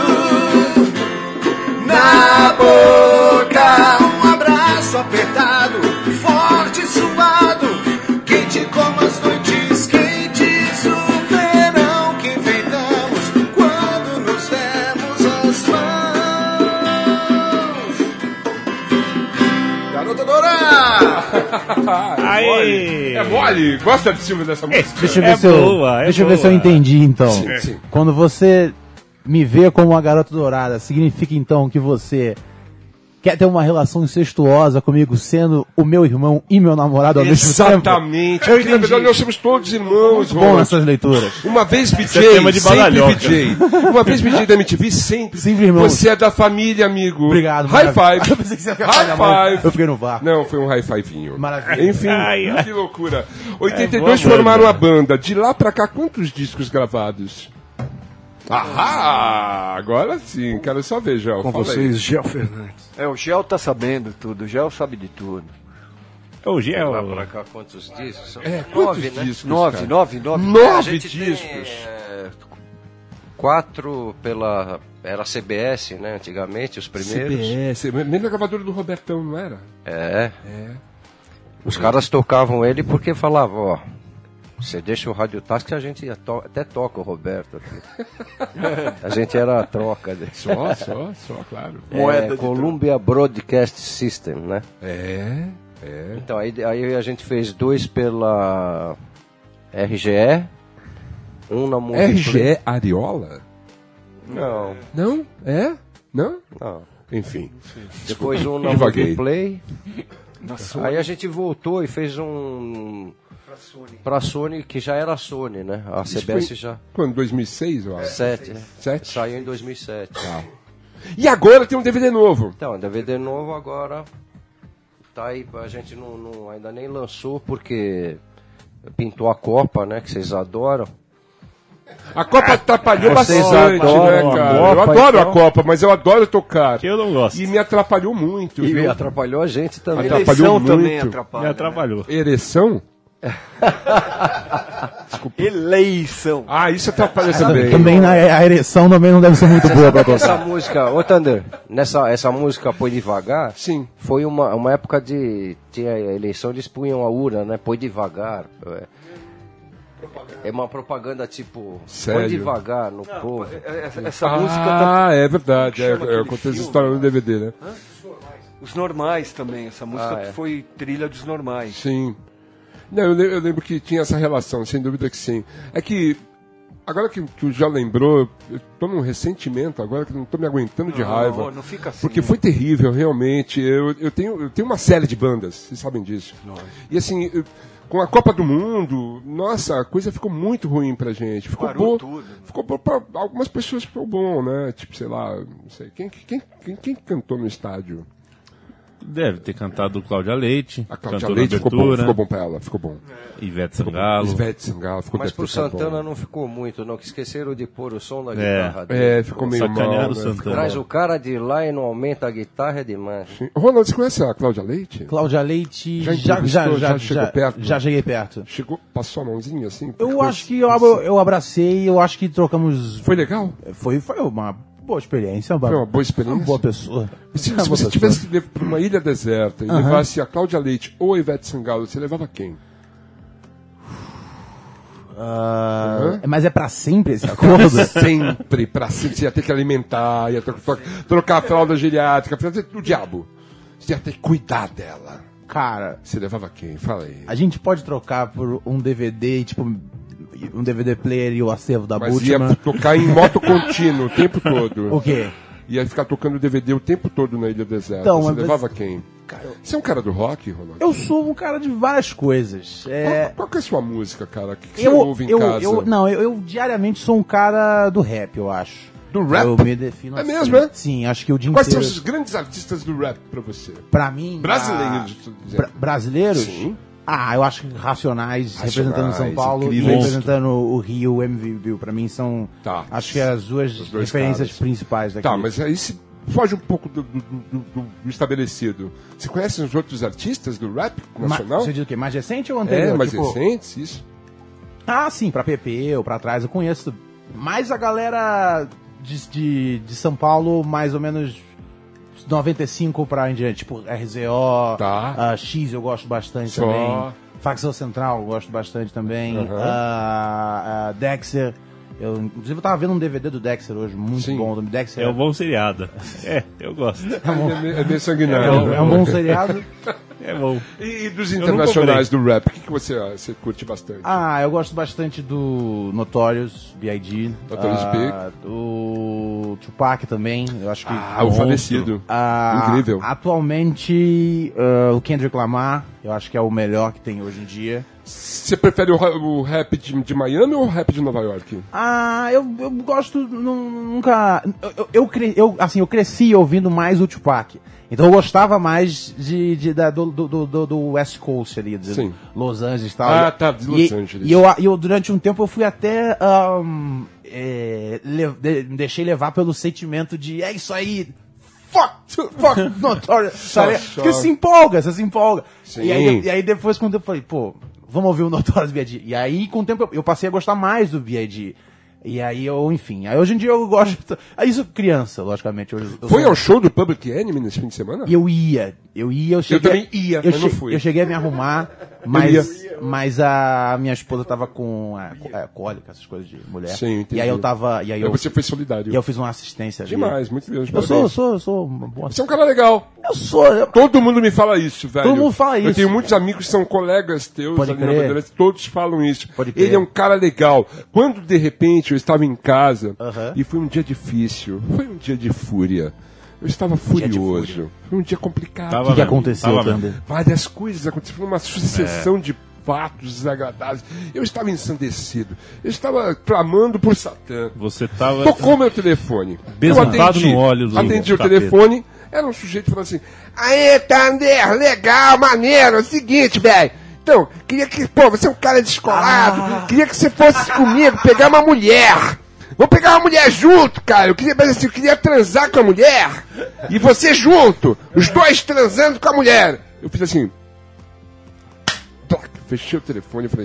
na boca, um abraço apertado, forte, suado, quente como as noites quentes do verão que inventamos quando nos demos as mãos. Garota dourada! Aí. É mole? Gosta de cima dessa música? Deixa eu ver, É se, eu, boa, é deixa eu ver se eu boa. entendi, então. Sim, sim. Quando você me vê como uma garota dourada, significa, então, que você quer ter uma relação incestuosa comigo, sendo o meu irmão e meu namorado ao mesmo tempo? Exatamente. Eu Porque, na entendi. verdade, nós somos todos irmãos. Muito bom Ronald. nessas leituras. Uma vez V é J, tema de sempre badalhoca. V J. Uma vez V J da M T V, sempre. Sempre irmãos. Você é da família, amigo. Obrigado. High maravilha. five. Eu pensei que você ia High falar, mãe. five. Eu fiquei no vácuo. Não, foi um high fivezinho. Maravilha. Enfim, Ai, ai. que loucura. oitenta e É dois boa formaram banda. a banda. De lá pra cá, quantos discos gravados? Ahá! Agora sim, quero só ver, Gel. Com Fala aí. vocês, Gel Fernandes. É, o Gel tá sabendo tudo, o Gel sabe de tudo. Hoje é Lá o... pra cá, quantos discos? São É, quantos nove, né? discos, Nove, cara? nove, nove. A Nove gente discos. tem é, quatro pela... Era C B S, né? Antigamente, os primeiros. C B S, mesmo a gravadora do Robertão, não era? É. É. Os caras tocavam ele porque falavam, ó... Você deixa o Rádio Task que a gente to- até toca o Roberto aqui. A gente era a troca. De... Só, só, só, claro. É, Columbia Broadcast System, né? É, é. Então, aí, aí a gente fez dois pela R G E, um na Multiplay. R G E Ariola? Não, Não? É? Não? não. Enfim. Depois um na Divaguei. Multiplay. Aí a gente voltou e fez um... Pra Sony, que já era a Sony, né? A Isso C B S foi já... Quando? dois mil e seis, eu acho. Sete, né? Sete? Saiu em dois mil e sete. E agora tem um D V D novo. Então, D V D novo agora tá aí, a gente não, não- ainda nem lançou porque pintou a Copa, né, que vocês adoram. A Copa atrapalhou Vocês bastante, adoram né, a cara? Copa, eu adoro então? a Copa, mas eu adoro tocar. Eu não gosto. E me atrapalhou muito. E viu? atrapalhou a gente também. Atrapalhou Eleição também muito. atrapalha. Me atrapalhou. Ereção? desculpa. Eleição. Ah, isso atrapalha também. Também na- a ereção também não deve ser muito boa pra Essa tocar. música, ô Thunder, nessa essa música Põe Devagar, Sim. foi uma, uma época de. Tinha eleição, eles punham a urna, né? Põe devagar. É, é uma propaganda tipo. Sério? Põe devagar no povo. Essa, essa música tá. Ah, é verdade. É, Chama eu aquele contei essa filme. história no D V D, né? Os Normais também. Essa música Ah, é. foi trilha dos Normais. Sim. Não, eu, le- eu lembro que tinha essa relação, sem dúvida que sim. É que, agora que tu já lembrou, eu tô num ressentimento agora que não tô me aguentando de Não, raiva. não fica assim. Porque foi terrível, realmente. Eu, eu, tenho, eu tenho uma série de bandas, vocês sabem disso. E assim, eu- com a Copa do Mundo, nossa, a coisa ficou muito ruim pra gente. Ficou Parou bom. tudo. Ficou bom pra algumas pessoas, ficou bom, né? Tipo, sei lá, não sei. Quem, quem, quem, quem cantou no estádio? Deve ter cantado Cláudia Leite. A Cláudia cantou Leite na ficou bom, abertura, ficou bom pra ela, ficou bom. Ivete Sangalo. Ivete Sangalo, ficou Mas deve pro ter ficado Santana bom. não ficou muito, não. Que esqueceram de pôr o som da É. guitarra dele. É, ficou meio mal. Sacanearam o Né? Santana. Traz o cara de lá e não aumenta a guitarra é demais. Sim. Ronald, você conhece a Cláudia Leite? Cláudia Leite, Já já, já, entrevistou, já, já chegou perto? já cheguei perto. Chegou, passou a mãozinha assim? Eu Ficou- acho que eu, eu, eu abracei, eu acho que trocamos. Foi legal? Foi, foi uma boa experiência. Foi uma boa experiência? Uma boa pessoa. E se, Uma se boa você pessoa. tivesse que levar para uma ilha deserta e levasse a Cláudia Leite ou a Ivete Sangalo, você levava quem? Ah, Mas é pra sempre esse acordo? Sempre, pra sempre. Você ia ter que alimentar, ia tro- tro- trocar a fralda geriátrica, fazer o diabo. Você ia ter que cuidar dela. Cara, Você levava quem? Fala aí. a gente pode trocar por um D V D, tipo, um D V D player e o acervo da Mas ia Bultmann. tocar em moto contínuo o tempo todo. O quê? Ia ficar tocando D V D o tempo todo na ilha deserta. Então, Você mas- levava quem? Você é um cara do rock, Ronaldo? Eu sou um cara de várias coisas. É, Qual, qual que é a sua música, cara? O que, que eu, você ouve em eu, casa? eu- não, eu, eu diariamente sou um cara do rap, eu acho. Do rap? Eu me defino É assim. mesmo, é? Sim, acho que o dia Quais são inteiro... os grandes artistas do rap pra você? Pra mim... Brasileiros, ah, tô dizendo. bra- brasileiros? Sim. Ah, eu acho que Racionais, Racionais, representando São Paulo incrível. e representando o Rio, o M V Bill. Pra mim são, Tá. acho que as duas Os dois referências caras. principais daqui. Tá, mas aí se foge um pouco do, do- do- do- do estabelecido. Você conhece os outros artistas do rap Ma- nacional? Você diz o quê? Mais recente ou anterior? É, mais Tipo, recentes, isso. Ah, sim, pra P P ou pra trás, eu conheço. Mais a galera de, de, de São Paulo, mais ou menos noventa e cinco pra em diante. Tipo, R Z O, Tá. ah, X eu gosto bastante Só. também. Facção Central eu gosto bastante também. Aham. Ah, ah, Dexter. Eu, inclusive eu tava vendo um D V D do Dexter hoje, muito Sim. bom. O Dexter É um bom seriado. É, eu gosto. É meio- é meio é sanguinário. um, né? é um bom seriado. É bom. E, e dos Eu não internacionais do rap, o que, que você, ah, você curte bastante? Ah, eu gosto bastante do Notorious, B I G Notorious ah, do Tupac também, eu acho que... Ah, o falecido. Ah, Incrível. Atualmente, ah, o Kendrick Lamar, eu acho que é o melhor que tem hoje em dia. Você prefere o, ra- o rap de, de Miami ou o rap de Nova York? Ah, eu, eu gosto, nu- nunca... Eu, eu, eu, cre- eu, assim, eu cresci ouvindo mais o Tupac. Então eu gostava mais de, de- da- do, do, do, do West Coast ali, de Sim. Los Angeles e tal. Ah, tá, de Los e, Angeles. E eu, e eu, durante um tempo, eu fui até... ahn, é, le- de- me deixei levar pelo sentimento de, é isso aí... Fuck, fuck, Notorious. sabe? só. Porque se empolga, você se empolga. Sim. E aí, e aí depois, quando eu falei, pô, vamos ouvir o Notorious B I G E aí, com o tempo, eu, eu passei a gostar mais do B I G E aí eu, enfim, aí hoje em dia eu gosto. Aí isso criança, logicamente. Eu, eu Foi sou- ao show do Public Enemy nesse fim de semana? Eu ia, eu ia, eu cheguei. também ia, eu mas não che- fui. Eu cheguei a me arrumar, mas, mas a minha esposa tava com é, có- é, cólica, essas coisas de mulher. Sim, entendi. E aí eu tava. E aí Aí eu, você foi solidário. e eu fiz uma assistência ali. Demais, muito bem. Eu sou, eu sou, eu sou uma boa. Você é um cara legal. Eu sou. Eu, Todo mundo me fala isso, velho. Todo mundo fala Eu isso. tenho muitos amigos que são colegas teus Pode ali na crer. Bandeirantes, todos falam isso. Pode crer. Ele é um cara legal. Quando de repente eu estava em casa Aham. e foi um dia difícil, foi um dia de fúria. Eu estava dia de furioso. Foi um dia complicado. Tava o que, que mesmo, aconteceu, tava mesmo. Thunder? Várias coisas aconteceram, foi uma sucessão de fatos desagradáveis. Eu estava ensandecido. Eu estava clamando por Satã. Você tava. Tocou meu telefone. Besuntado Eu atendi, no óleo do atendi o tapete. telefone. Era um sujeito falando assim: Aê, Thunder, legal, maneiro. É o seguinte, velho. Então, queria que, pô, você é um cara descolado. Queria que você fosse comigo pegar uma mulher. Vou pegar uma mulher junto, cara. Eu queria, mas assim, eu queria transar com a mulher. E você junto. Os dois transando com a mulher. Eu fiz assim. Toc, fechei o telefone e falei: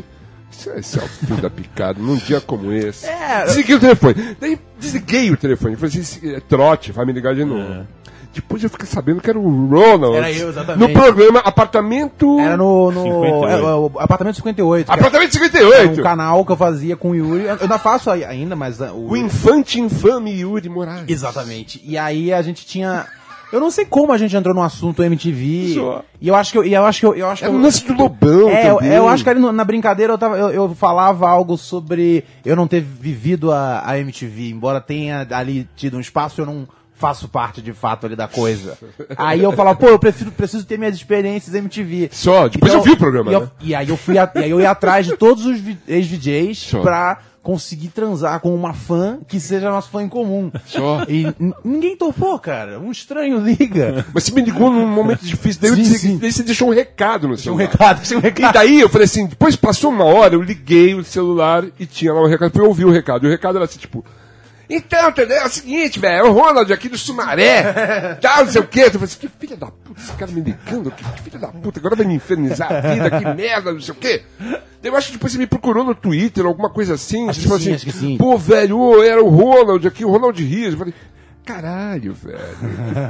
Isso é, isso é o filho da picada, num dia como esse. É. Desliguei o telefone. Daí desliguei o telefone. Falei assim, esse é trote, vai me ligar de novo. É. Depois eu fiquei sabendo que era o Ronald. Era eu, exatamente. No programa Apartamento... Era no, no cinquenta e oito. é, o Apartamento cinquenta e oito. que Apartamento cinquenta e era oito. um canal que eu fazia com o Yuri. Eu ainda faço aí- ainda, mas... uh, O... O infante infame Yuri Moraes. Exatamente. E aí a gente tinha... Eu não sei como a gente entrou no assunto M T V. Só. E eu acho que eu, e eu acho que eu, eu acho que Era eu, o lance do Lobão É, eu, também. eu acho que ali no- na brincadeira eu, tava, eu, eu falava algo sobre eu não ter vivido a, a M T V, embora tenha ali tido um espaço, eu não faço parte de fato ali da coisa. Aí eu falava, pô, eu prefiro, preciso ter minhas experiências M T V. Só, depois eu vi o programa, e, eu- né? e aí eu fui a- e aí eu ia atrás de todos os vi- ex-V Js Só. pra conseguir transar com uma fã que seja nosso fã em comum. Só. E n- ninguém topou, cara. Um estranho liga. Mas você me ligou num momento difícil, daí, eu Sim, disse- sim. daí você deixou um recado no Tinha um celular. recado, tinha um E recado. daí eu falei assim, depois passou uma hora, eu liguei o celular e tinha lá o recado, eu ouvi o recado. E o recado era assim, tipo, então, entendeu? É o seguinte, velho, é o Ronald aqui do Sumaré, tal, não sei o quê. Eu falei assim, que filha da puta, esse cara me ligando, que, que filha da puta, agora vai me infernizar a vida, que merda, não sei o quê. Eu acho que depois você me procurou no Twitter, alguma coisa assim, Acho que tipo sim, assim, acho que sim. pô, velho, ô, era o Ronald aqui, o Ronald Rios. Eu falei, caralho, velho.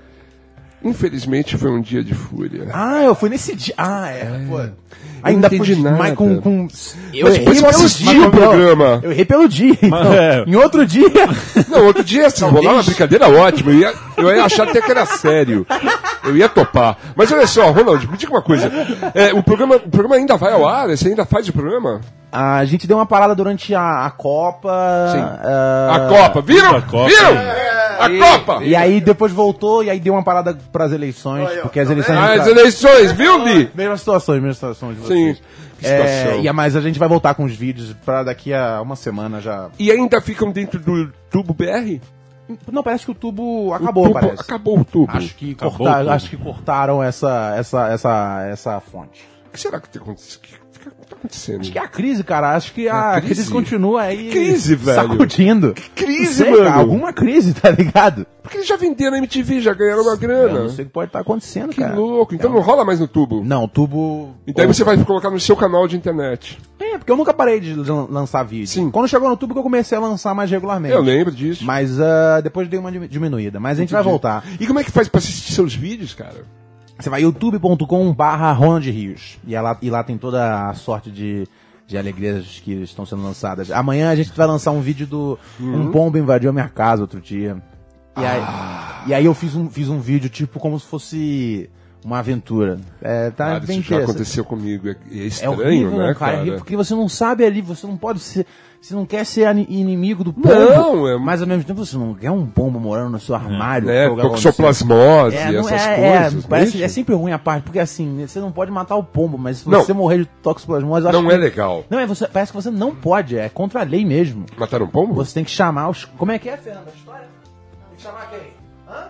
Infelizmente foi um dia de fúria. Ah, eu fui nesse dia. Ah, é. Pô. não Ainda entendi fui, nada. Mas com, com... Eu Mas depois eu pelo assisti dia, o programa. Eu errei pelo dia. Então, é. Em outro dia. Não, outro dia, assim, rolar uma brincadeira ótima. Eu ia, eu ia achar até que era sério. Eu ia topar. Mas olha só, Ronald, me diga uma coisa. É, o, programa, o programa ainda vai ao ar? Você ainda faz o programa? A gente deu uma parada durante a, a Copa. Sim. ah, A Copa. Viram? A Copa. Viram? A Copa! E aí depois voltou e aí deu uma parada pras eleições. Porque as eleições. As eleições, viu, Bi? Mesmas situações, mesmas situações. de Sim. vocês. Que É, situação. e a, mas a gente vai voltar com os vídeos pra daqui a uma semana já. E ainda ficam dentro do tubo B R? Não, parece que o tubo O acabou, tubo- parece. Acabou o tubo. Acho que, Acabou cortaram, o tubo. acho que cortaram essa, essa, essa, essa fonte. O que será que tem acontecido? O que que tá acontecendo? Acho que é a crise, cara. Acho que a, A crise? crise? continua aí. Que crise, velho? Sacudindo. Que crise, Não sei, mano? cara, alguma crise, tá ligado? Porque eles já venderam a M T V, já ganharam uma Eu grana. não sei o que pode estar acontecendo, Que cara. louco. Então não rola mais no tubo. Não, o tubo. E daí você vai colocar no seu canal de internet. É, porque eu nunca parei de lan- lançar vídeo. Sim. Quando chegou no tubo que eu comecei a lançar mais regularmente. Eu lembro disso. Mas ah, depois dei uma dim- diminuída. Mas a gente vai voltar. E como é que faz pra assistir seus vídeos, cara? Você vai youtube ponto com barra Ronald Rios. E lá, e lá tem toda a sorte de, de alegrias que estão sendo lançadas. Amanhã a gente vai lançar um vídeo do Uhum. Um pombo invadiu a minha casa outro dia. E aí, Ah. e aí eu fiz um, fiz um vídeo tipo como se fosse uma aventura. É, tá Cara, bem isso já interessante. aconteceu comigo. É, é É estranho, horrível, né, né, cara? cara? É horrível, porque você não sabe ali, você não pode ser. Você não quer ser ani- inimigo do pombo. Não, é- Mas ao mesmo tempo você não quer um pombo morando no seu armário. Né? jogar você. Toxoplasmose, É, não essas é, coisas. é, parece, né? é sempre ruim a parte, porque assim, você não pode matar o pombo, mas se Não. você morrer de toxoplasmose, eu acho Não que- é legal. Não, é você, parece que você não pode, é contra a lei mesmo. Mataram um pombo? Você tem que chamar os. Como é que é, Fernando, a história? Tem que chamar quem? Hã?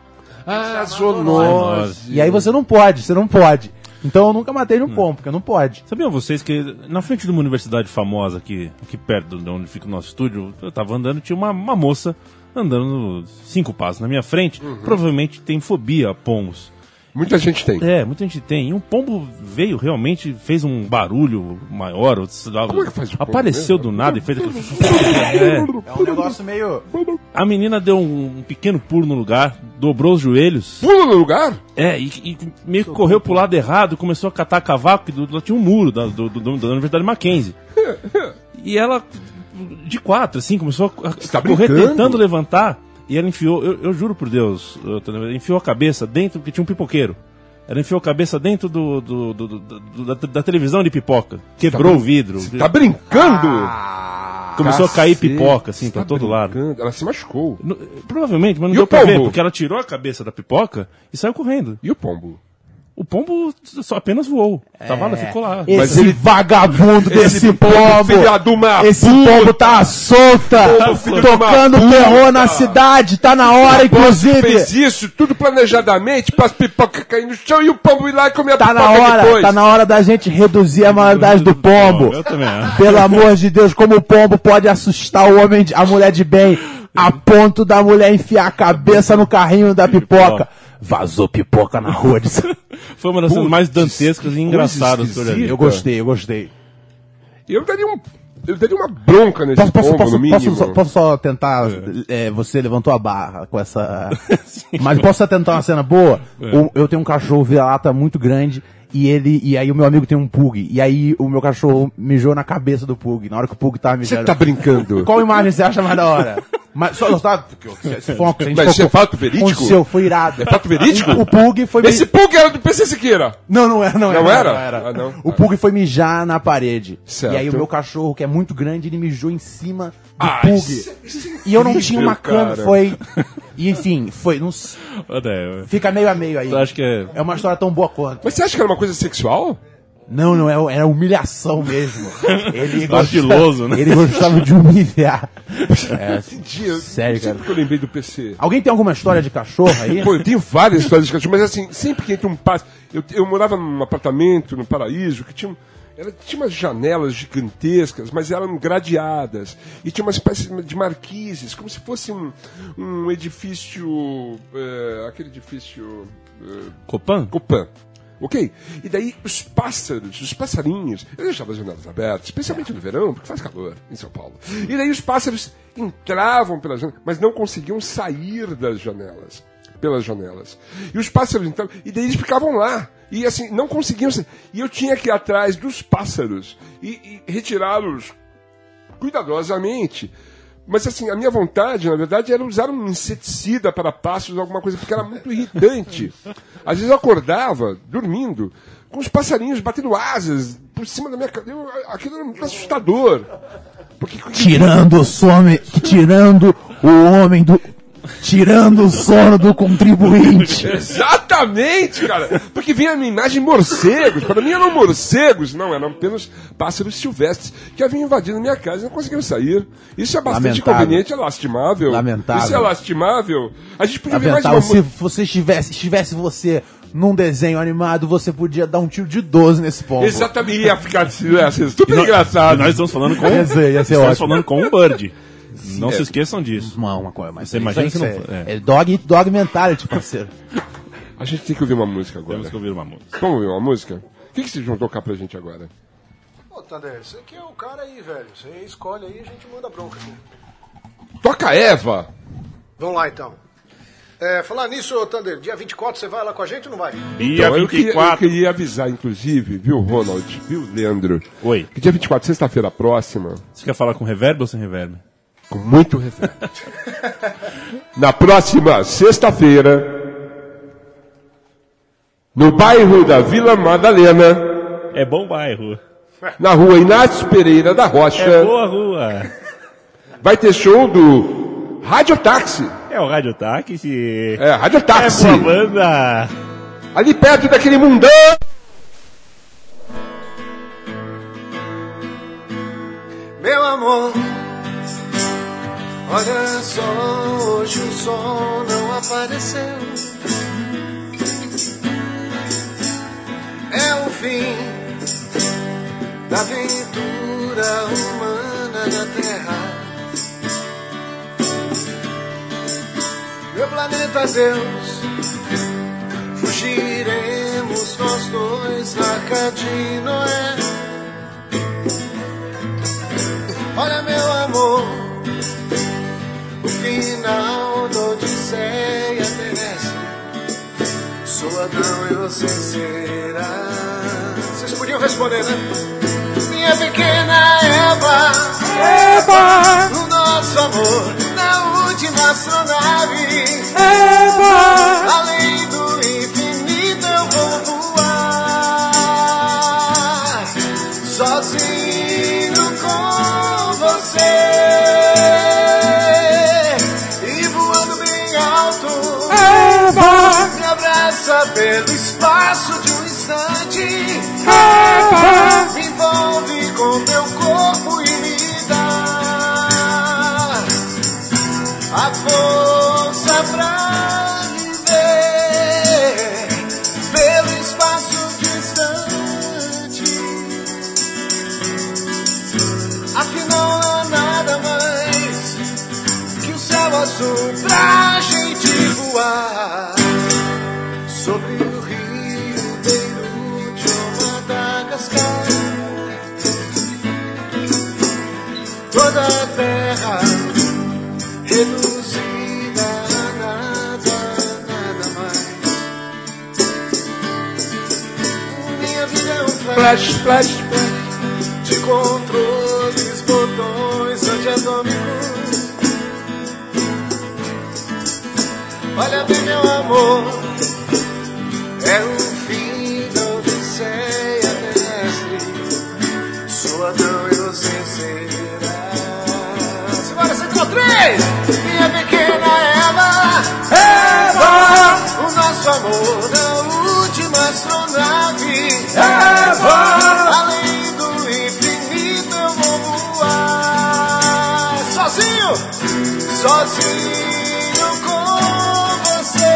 Ah, zoonose. E aí você não pode, você não pode. Então eu nunca matei um pombo, porque não pode. Sabiam vocês que na frente de uma universidade famosa aqui, aqui perto de onde fica o nosso estúdio, eu tava andando e tinha uma, uma moça andando cinco passos na minha frente. Provavelmente tem fobia a pombos. Muita gente tem. É, muita gente tem. E um pombo veio realmente, fez um barulho maior. Como é que faz o pombo Apareceu mesmo? do nada e fez aquele. É. É um negócio meio. A menina deu um, um pequeno pulo no lugar, dobrou os joelhos. Pula no lugar? É, e, e meio que correu pro lado errado, começou a catar cavaco, que do, do, tinha um muro da, do, do, da Universidade Mackenzie. E ela, de quatro, assim, começou a, a tá correr brincando? tentando levantar. E ela enfiou, eu, eu juro por Deus, eu, ela enfiou a cabeça dentro, porque tinha um pipoqueiro. Ela enfiou a cabeça dentro do, do, do, do- do- da, da televisão de pipoca. Quebrou o vidro. Tá brincando? Começou a cair Cacete, pipoca, assim, tá pra todo lado. brincando. Ela se machucou. No- provavelmente, mas não E deu o pra ver, pombo? porque ela tirou a cabeça da pipoca e saiu correndo. E o pombo? O pombo só apenas voou. Tava lá, ficou lá. Esse Mas ele- vagabundo desse pombo. Filha de uma Esse puta! pombo tá solta, Pombo, filho de uma tocando puta! terror na cidade, tá na hora, inclusive. Fez isso tudo planejadamente para as pipocas cair no chão e o pombo ir lá e comer a Tá pipoca na hora, depois. tá na hora da gente reduzir a maioridade do pombo. Eu também acho. Pelo amor de Deus, como o pombo pode assustar o homem, de- a mulher de bem, a ponto da mulher enfiar a cabeça no carrinho da pipoca. Vazou pipoca na rua. De... Foi uma das cenas Putz, mais dantescas e engraçadas que eu já vi. esquisita. Eu gostei, eu gostei. Eu daria um. Eu daria uma bronca nesse Posso, posso, pombo, posso, no mínimo. posso, só, posso só tentar. É, você levantou a barra com essa. Mas posso só tentar uma cena boa? O- eu tenho um cachorro vira-lata muito grande. E ele. E aí o meu amigo tem um pug. E aí o meu cachorro mijou na cabeça do pug. Na hora que o pug tava mijando. Você tá brincando? Qual imagem você acha mais da hora? Mas só sabe? Porque se for uma, se a gente Mas for- isso é fato verídico? Aconteceu, foi irado. É fato verídico? O, o pug foi. Esse pug era do P C Siqueira. Não, não era, não era. Não era? Não era. Ah, não. O Pug foi mijar na parede. Certo. E aí o meu cachorro, que é muito grande, ele mijou em cima do Ah, Pug. isso é- isso é E eu não incrível, tinha uma câmera, cara. foi... E enfim, foi... Não... s- André, Fica meio a meio aí. eu acho que é... É uma história tão boa quanto. Mas você acha que era uma coisa sexual? Não, não, é- era humilhação mesmo. Ele Ardiloso, né? Ele gostava de humilhar. É, Dia, sério, cara. Sempre que eu lembrei do P C. Alguém tem alguma história de cachorro aí? Pô, eu tenho várias histórias de cachorro, mas assim, sempre que entra um pássaro. Eu, eu morava num apartamento no Paraíso que tinha, um- era, tinha umas janelas gigantescas, mas eram gradeadas. E tinha uma espécie de marquises, como se fosse um, um edifício. É, aquele edifício. É, Copan? Copan. Ok? E daí os pássaros, os passarinhos, eu deixava as janelas abertas, especialmente no verão, porque faz calor em São Paulo. E daí os pássaros entravam pelas janelas, mas não conseguiam sair das janelas, pelas janelas. E os pássaros entravam, e daí eles ficavam lá. E assim, não conseguiam sair. E eu tinha que ir atrás dos pássaros e, e retirá-los cuidadosamente. Mas assim, a minha vontade, na verdade, era usar um inseticida para pássaros, alguma coisa, porque era muito irritante. Às vezes eu acordava, dormindo, com os passarinhos batendo asas por cima da minha cabeça. Aquilo era muito assustador. Porque... Tirando o sono... Tirando o homem do... Tirando o sono do contribuinte. Exatamente, cara! Porque vinha a minha imagem morcegos. Para mim eram morcegos, não, eram apenas pássaros silvestres que haviam invadido minha casa e não conseguiam sair. Isso é bastante Lamentável. inconveniente, é lastimável. Lamentável. Isso é lastimável. A gente podia ver mais Avental, uma se você estivesse, estivesse você num desenho animado, você podia dar um tiro de doze nesse pombo. Exatamente, ia ficar assim, ia ser super E nós- engraçado. e nós estamos falando com... Ia ser- ia ser estamos ótimo. falando com um Bird. Não é. se esqueçam disso. Uma, uma coisa, mas Você imagina isso se aí, não isso for- é, é. é dog, dog mentality, parceiro. A gente tem que ouvir uma música agora. Temos que ouvir uma música. Vamos ouvir uma música? O que, que vocês vão tocar pra gente agora? Ô, Tander, você que é o cara aí, velho. Você escolhe aí e a gente manda bronca aqui. Toca Eva! Vamos lá, então. É, falar nisso, ô, Tander, dia vinte e quatro você vai lá com a gente ou não vai? Dia Então, eu, vinte queria, e eu quatro. queria avisar, inclusive, viu, Ronald, viu, Leandro? Oi. Que dia vinte e quatro, sexta-feira próxima, Você quer falar com reverb ou sem reverb? com muito reverb. Na próxima sexta-feira, no bairro da Vila Madalena, É bom bairro. na rua Inácio Pereira da É Rocha, boa rua. vai ter show do Radiotáxi. É o Rádio Táxi. É, Radiotáxi. É boa banda. Ali perto daquele mundão. Meu amor, olha só, hoje o sol não apareceu. É o fim da aventura humana na Terra. Meu planeta Deus, fugiremos nós dois na Arca de Noé. Olha, meu amor, o final da Odisseia terrestre. Sou Adão e você será. Vocês podiam responder, né? Minha pequena Eva, Eva, o nosso amor na última astronave. Eva, além do infinito eu vou voar sozinho com você e voando bem alto. Eva, me abraça pelo espaço de um instante. Eva, me envolve com teu corpo e me dá a força pra viver pelo espaço distante. Afinal não há nada minha vida é um Flash, flash, flash, flash. de controles, botões antiatômicos. Olha bem, meu amor, é um fim da odisseia terrestre, sua tão inocência. Simbora, central três! Minha pequena Eva, Eva, o nosso amor na última astronave, Eva, além do infinito eu vou voar, sozinho, sozinho com você,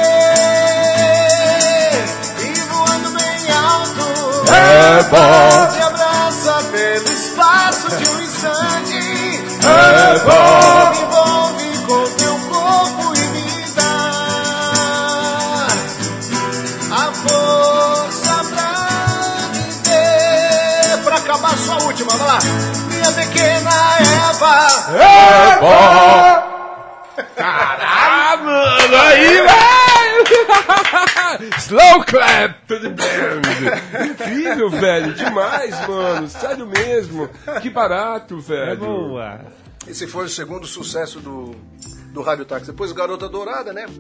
e voando bem alto, Eva, te abraça pelo espaço de um instante, Eva, me envolve com teu corpo e me dá a força pra viver. Pra acabar, só a última, vai lá. Minha pequena Eva, Eva! Caralho, mano, aí, velho! Slow clap to the band! Incrível, velho, demais, mano, sério mesmo. Que barato, velho. É boa. esse foi o segundo sucesso do, do Rádio Táxi. Depois Garota Dourada, né?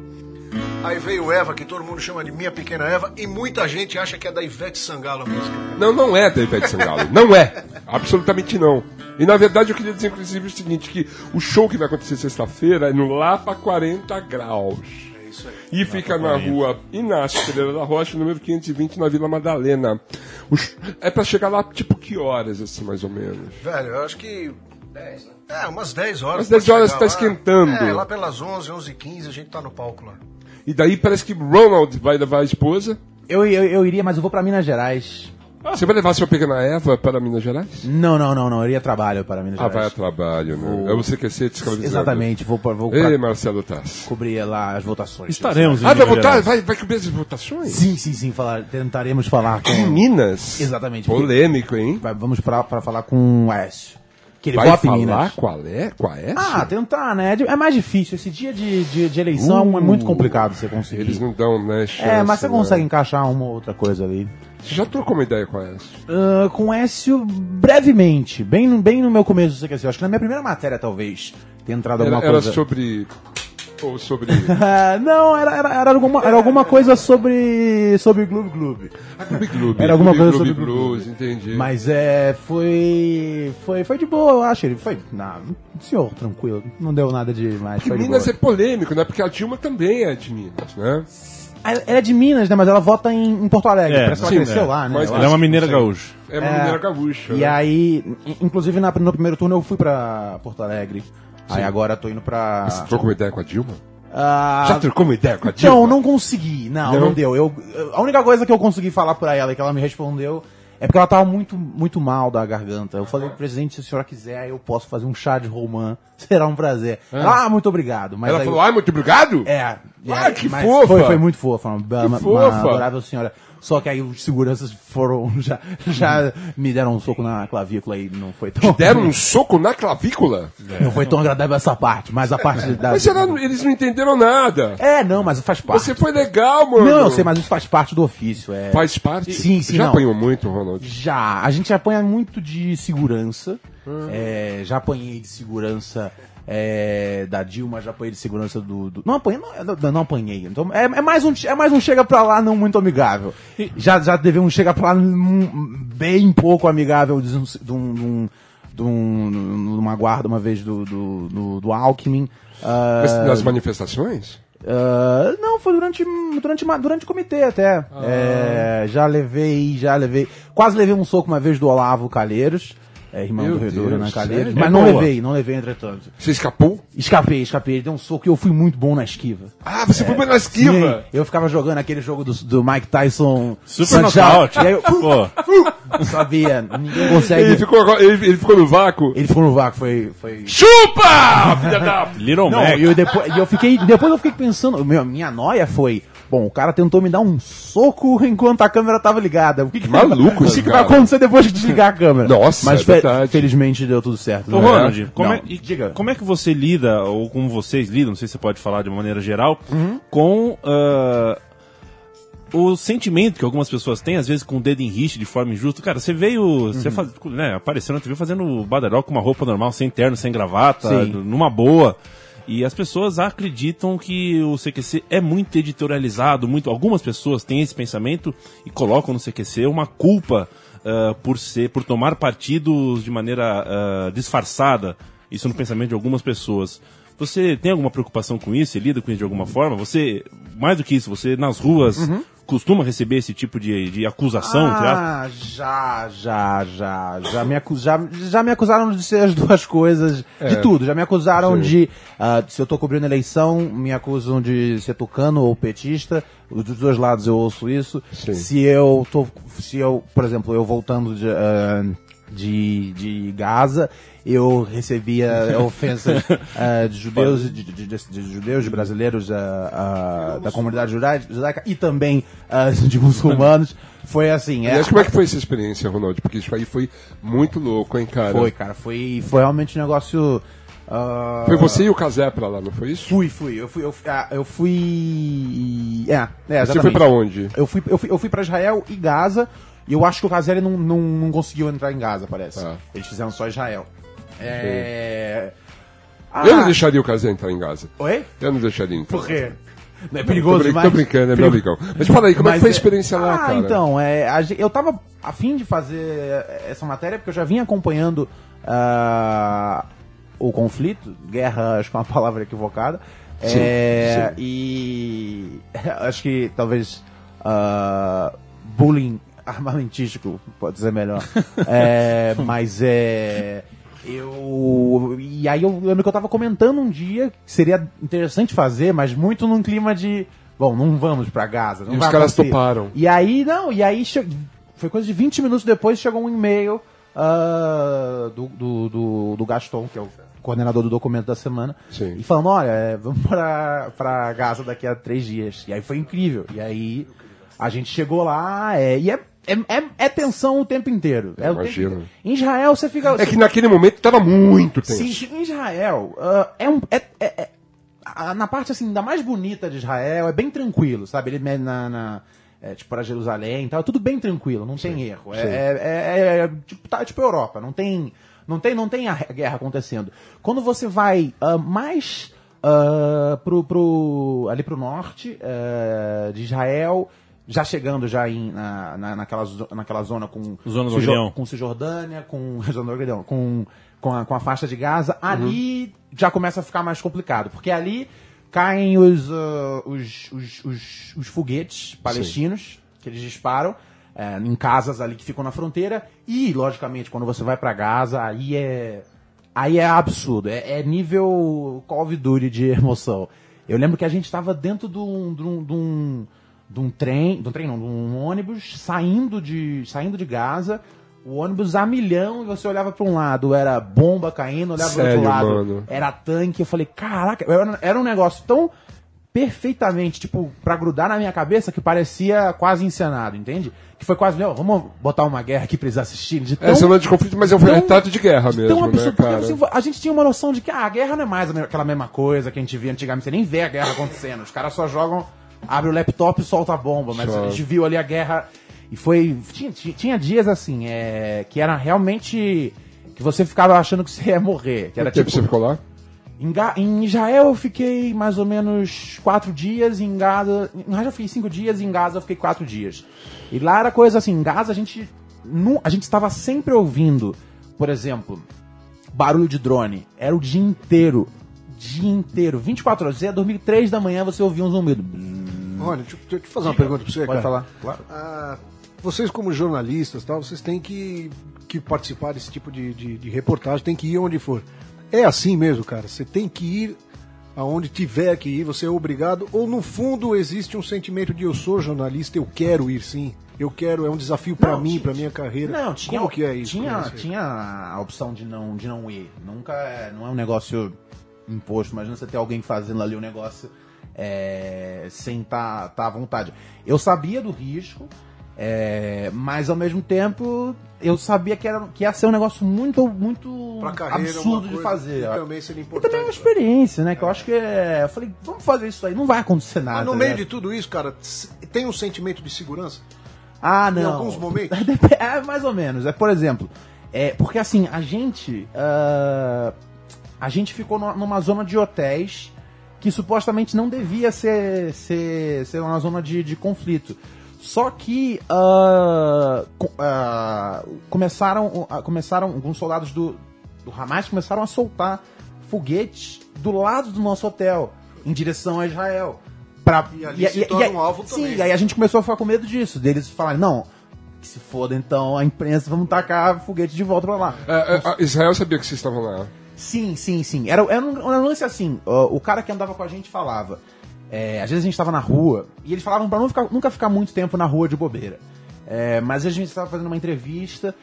Aí veio Eva, que todo mundo chama de Minha Pequena Eva, e muita gente acha que é da Ivete Sangalo a música. Não, não é da Ivete Sangalo. Não é. Absolutamente não. E na verdade eu queria dizer inclusive o seguinte, que o show que vai acontecer sexta-feira é no Lapa quarenta graus. É isso aí. E fica na rua Inácio Pereira da Rocha, número quinhentos e vinte, na Vila Madalena. O sh- É pra chegar lá, tipo, que horas, assim, mais ou menos? Velho, eu acho que... dez, né? É, umas dez horas. Umas dez pode horas chegar tá lá. esquentando. É, lá pelas onze, onze e quinze a gente tá no palco lá. E daí parece que Ronald vai levar a esposa. Eu, eu, eu iria, mas eu vou pra Minas Gerais. Você vai levar sua pequena Eva para Minas Gerais? Não, não, não, não. Eu iria a trabalho para Minas Ah, vai a Gerais. trabalho, né? Vou- É você que é ser escravizado. Exatamente, vou, pra- vou pra Ei, Marcelo Tassi. cobrir lá as votações. Estaremos em Ah, vai Minas votar? Gerais. Vai, vai cobrir as votações? Sim, sim, sim. Falar, tentaremos falar com... Em Minas? Exatamente. Polêmico, hein? Vai- vamos pra, pra falar com o Aécio. Que ele Vai vota em falar Minas. qual é? Qual é? Ah, tentar, né? É de- É mais difícil. Esse dia de, de, de eleição é muito complicado você conseguir. Eles não dão, né, chance, É, mas você né? consegue encaixar uma ou outra coisa ali. Você já trocou uma ideia com a Aécio? Ah, com o Écio, brevemente. Bem, no- bem no meu começo do C Q C. Acho que na minha primeira matéria, talvez, tenha entrado Era, alguma era coisa. sobre... Ou sobre... Ah, não, era, era, era, alguma, era alguma coisa sobre. sobre Gloob Gloob. Ah, Clube Clube. Era alguma Clube coisa Clube sobre Blues, entendi. Mas é. Foi. Foi, foi de boa, eu acho. Ele foi. Não, senhor, tranquilo. Não deu nada de mais. Porque Foi de Minas boa. é polêmico, né? Porque a Dilma também é de Minas, né? Ela é de Minas, né? Mas ela vota em, em Porto Alegre. É, Parece que sim, ela cresceu é. lá, né? Mas eu Ela é acho. uma mineira não sei. gaúcha. É uma É. mineira gaúcha. E né? aí, in- inclusive na- no primeiro turno eu fui pra Porto Alegre. Aí agora eu tô indo pra. Você trocou uma ideia com a Dilma? Ah, Já trocou uma ideia com a Dilma? Não, não consegui. Não, Não? não, deu. Eu, eu- a única coisa que eu consegui falar pra ela e que ela me respondeu é porque ela tava muito, muito mal da garganta. Eu falei, presidente, se a senhora quiser, eu posso fazer um chá de romã. Será um prazer. Ela, ah, muito obrigado. Mas Ela aí- falou, ai, muito obrigado? É. Ah, é, que mas fofa. Foi, foi muito fofa. Uma, uma, uma fofa. adorável senhora. Só que aí os seguranças foram, já, já me deram um soco na clavícula e não foi tão... Deram um soco na clavícula? Não foi tão agradável essa parte, mas a parte da... Mas será, eles não entenderam nada. É, não, mas faz parte. Você foi legal, mano. Não, eu sei, mas isso faz parte do ofício. É... Faz parte? Sim, sim, Já não. apanhou muito, Ronald? Já. A gente apanha muito de segurança. É, já apanhei de segurança é, da Dilma, já apanhei de segurança do. do- Não apanhei, não, não, não apanhei. Então, é, é mais um, é mais um chega pra lá não muito amigável. Já, já teve um chega pra lá hum, bem pouco amigável de um. De um, de um de um- numa guarda uma vez do, do, do, do Alckmin. Ah, Mas nas manifestações? ah, não, foi durante, durante, uma- durante o comitê até. É, já levei, já levei. Quase levei um soco uma vez do Olavo Calheiros. É, irmão Meu do Redor, Deus, Renan Calheiros. sério? Mas É não boa. levei, não levei entretanto. Você escapou? Escapei, escapei. Ele deu um soco e eu fui muito bom na esquiva. Ah, você foi na esquiva. Sim, eu ficava jogando aquele jogo do, do Mike Tyson. Super Punch-Out. nocaute. E aí eu Pô, não sabia, ninguém consegue. Ele ficou, ele, ele ficou no vácuo. Ele ficou no vácuo, foi. foi... Chupa! Filha da... Little Não, Mac. e eu depois, e eu fiquei, depois eu fiquei pensando, meu, minha noia foi, bom, o cara tentou me dar um soco enquanto a câmera tava ligada. O que, que Maluco o esse que, que vai cara. acontecer depois de desligar a câmera? Nossa, mas é verdade. felizmente deu tudo certo. Ô, né? Ronald, como, Não, é, e diga. como é que você lida, ou como vocês lidam, não sei se você pode falar de uma maneira geral, Uhum. com ah, o sentimento que algumas pessoas têm, às vezes com o dedo em rixe de forma injusta. Cara, você veio, uhum. você faz, né, apareceu na T V fazendo badaró com uma roupa normal, sem terno, sem gravata, Sim. numa boa. E as pessoas acreditam que o C Q C é muito editorializado, muito, algumas pessoas têm esse pensamento e colocam no C Q C uma culpa uh, por ser, por tomar partidos de maneira uh, disfarçada. Isso no pensamento de algumas pessoas. Você tem alguma preocupação com isso? Você lida com isso de alguma forma? Você, mais do que isso, você nas ruas uhum. costuma receber esse tipo de, de acusação? Ah, já, já, já. Já me, acu já, já me acusaram de ser as duas coisas, é. de tudo. Já me acusaram Sim. de, uh, se eu tô cobrindo eleição, me acusam de ser tucano ou petista. Dos dois lados eu ouço isso. Sim. Se eu tô, se eu, por exemplo, eu voltando de, uh, de, de Gaza, eu recebia ofensas uh, de judeus, de, de, de, de judeus, de brasileiros uh, uh, da comunidade judaica e também uh, de muçulmanos. Foi assim. Aliás, é, como é que foi essa experiência, Ronaldo? Porque isso aí foi muito louco, hein, cara? Foi, cara. Foi, foi realmente um negócio. Uh... Foi você e o Casé pra lá, não foi isso? Fui, fui. Eu fui. Eu, ah, eu fui. É, é, exatamente. Você foi pra onde? Eu fui, eu fui, eu fui pra Israel e Gaza. E eu acho que o Casé não, não, não conseguiu entrar em Gaza, parece. Ah. Eles fizeram só Israel. É... Ah. Eu não deixaria o Casé entrar em Gaza. Oi? Eu não deixaria entrar. Por quê? Não é perigoso não, tô, demais? Tô brincando, é meu amigão. Mas fala aí, como Mas é que foi a experiência é... lá, ah, cara? Então, é, a, eu tava a fim de fazer essa matéria porque eu já vinha acompanhando uh, o conflito, guerra, acho que é uma palavra equivocada. Sim, é, sim. E acho que talvez uh, bullying armamentístico pode ser melhor. é, mas é... Eu. E aí eu lembro que eu tava comentando um dia que seria interessante fazer, mas muito num clima de. Bom, não vamos pra Gaza. Não e vai os caras acontecer. toparam. E aí, não, e aí che... foi coisa de vinte minutos depois chegou um e-mail uh, do, do, do, do Gaston, que é o coordenador do documento da semana, Sim. e falando: olha, vamos pra, pra Gaza daqui a três dias. E aí foi incrível. E aí a gente chegou lá, é, e é. É, é, é tensão o tempo inteiro. É Imagino. Em Israel você fica... É que naquele momento tava muito tenso. Sim, em Israel, uh, é um... É, é, é, na parte assim, da mais bonita de Israel, é bem tranquilo, sabe? Ele na... na é, tipo, para Jerusalém e tal, é tudo bem tranquilo, não tem sim, erro. É, é, é, é tipo, tá, tipo Europa, não tem, não tem, não tem a guerra acontecendo. Quando você vai uh, mais uh, pro, pro, ali pro norte uh, de Israel... Já chegando já em, na, na, naquela, naquela zona com, zona do Cisjor, com Cisjordânia, com, com, com, a, com a faixa de Gaza, uhum. ali já começa a ficar mais complicado, porque ali caem os, uh, os, os, os, os foguetes palestinos, Sim. que eles disparam é, em casas ali que ficam na fronteira, e, logicamente, quando você vai pra Gaza, aí é, aí é absurdo, é, é nível Call of Duty de emoção. Eu lembro que a gente estava dentro de um... De um, de um de um trem, de um trem não, de um ônibus saindo de, saindo de Gaza, o ônibus a milhão, e você olhava para um lado, era bomba caindo, olhava para o outro lado, mano? Era tanque, eu falei, caraca, era, era um negócio tão perfeitamente, tipo, pra grudar na minha cabeça, que parecia quase encenado, entende? Que foi quase, oh, vamos botar uma guerra aqui pra eles assistirem. De tão, é, cena de conflito, mas é um tão, retrato de guerra mesmo, tão absurdo, né, cara? Porque, assim, a gente tinha uma noção de que ah, a guerra não é mais aquela mesma coisa que a gente via antigamente, você nem vê a guerra acontecendo, os caras só jogam... Abre o laptop e solta a bomba, mas Show. A gente viu ali a guerra e foi... Tinha, tinha dias assim, é, que era realmente... Que você ficava achando que você ia morrer. Que era Quanto tempo tipo, você ficou lá? Em, em Israel eu fiquei mais ou menos quatro dias, em Gaza... Em Israel eu fiquei cinco dias, em Gaza eu fiquei quatro dias. E lá era coisa assim, em Gaza a gente... Não, a gente estava sempre ouvindo, por exemplo, barulho de drone. Era o dia inteiro. Dia inteiro. vinte e quatro horas. Você ia dormir três da manhã, você ouvia um zumbido. Olha, deixa, deixa eu fazer uma pergunta pra você, Pode cara. falar, claro. Ah, vocês como jornalistas, tal, vocês têm que, que participar desse tipo de, de, de reportagem, tem que ir onde for. É assim mesmo, cara. Você tem que ir aonde tiver que ir, você é obrigado, ou no fundo existe um sentimento de eu sou jornalista, eu quero ir sim. Eu quero, é um desafio pra mim, pra minha carreira. Não, tinha, Como que é isso? Tinha, tinha a opção de não, de não ir. Nunca é, não é um negócio imposto. Imagina você ter alguém fazendo ali um negócio é, sem estar tá, tá à vontade. Eu sabia do risco É, mas ao mesmo tempo eu sabia que, era, que ia ser um negócio muito, muito Pra carreira, absurdo uma de coisa fazer. que também seria E importante. também é uma experiência, né? Que eu acho que é. Eu falei, vamos fazer isso aí, não vai acontecer nada. Mas no tá meio ligado? de tudo isso, cara, s- tem um sentimento de segurança? Ah, não. Em alguns momentos? É, mais ou menos. É, por exemplo, é, porque assim, a gente. ah, a gente ficou no- numa zona de hotéis que supostamente não devia ser, ser, ser uma zona de, de conflito. Só que ah, co- ah, começaram, ah, começaram, alguns soldados do, do Hamas começaram a soltar foguetes do lado do nosso hotel, em direção a Israel. Pra, E ali se torna um alvo sim, também. aí a gente começou a ficar com medo disso, deles falarem, não, que se foda então, a imprensa, vamos tacar foguete de volta pra lá. É, é, a Israel sabia que vocês estavam lá. Sim, sim, sim. Era, era, um, era um lance assim, ó, o cara que andava com a gente falava, é, às vezes a gente tava na rua, e eles falavam pra não ficar, nunca ficar muito tempo na rua de bobeira. É, mas a gente estava fazendo uma entrevista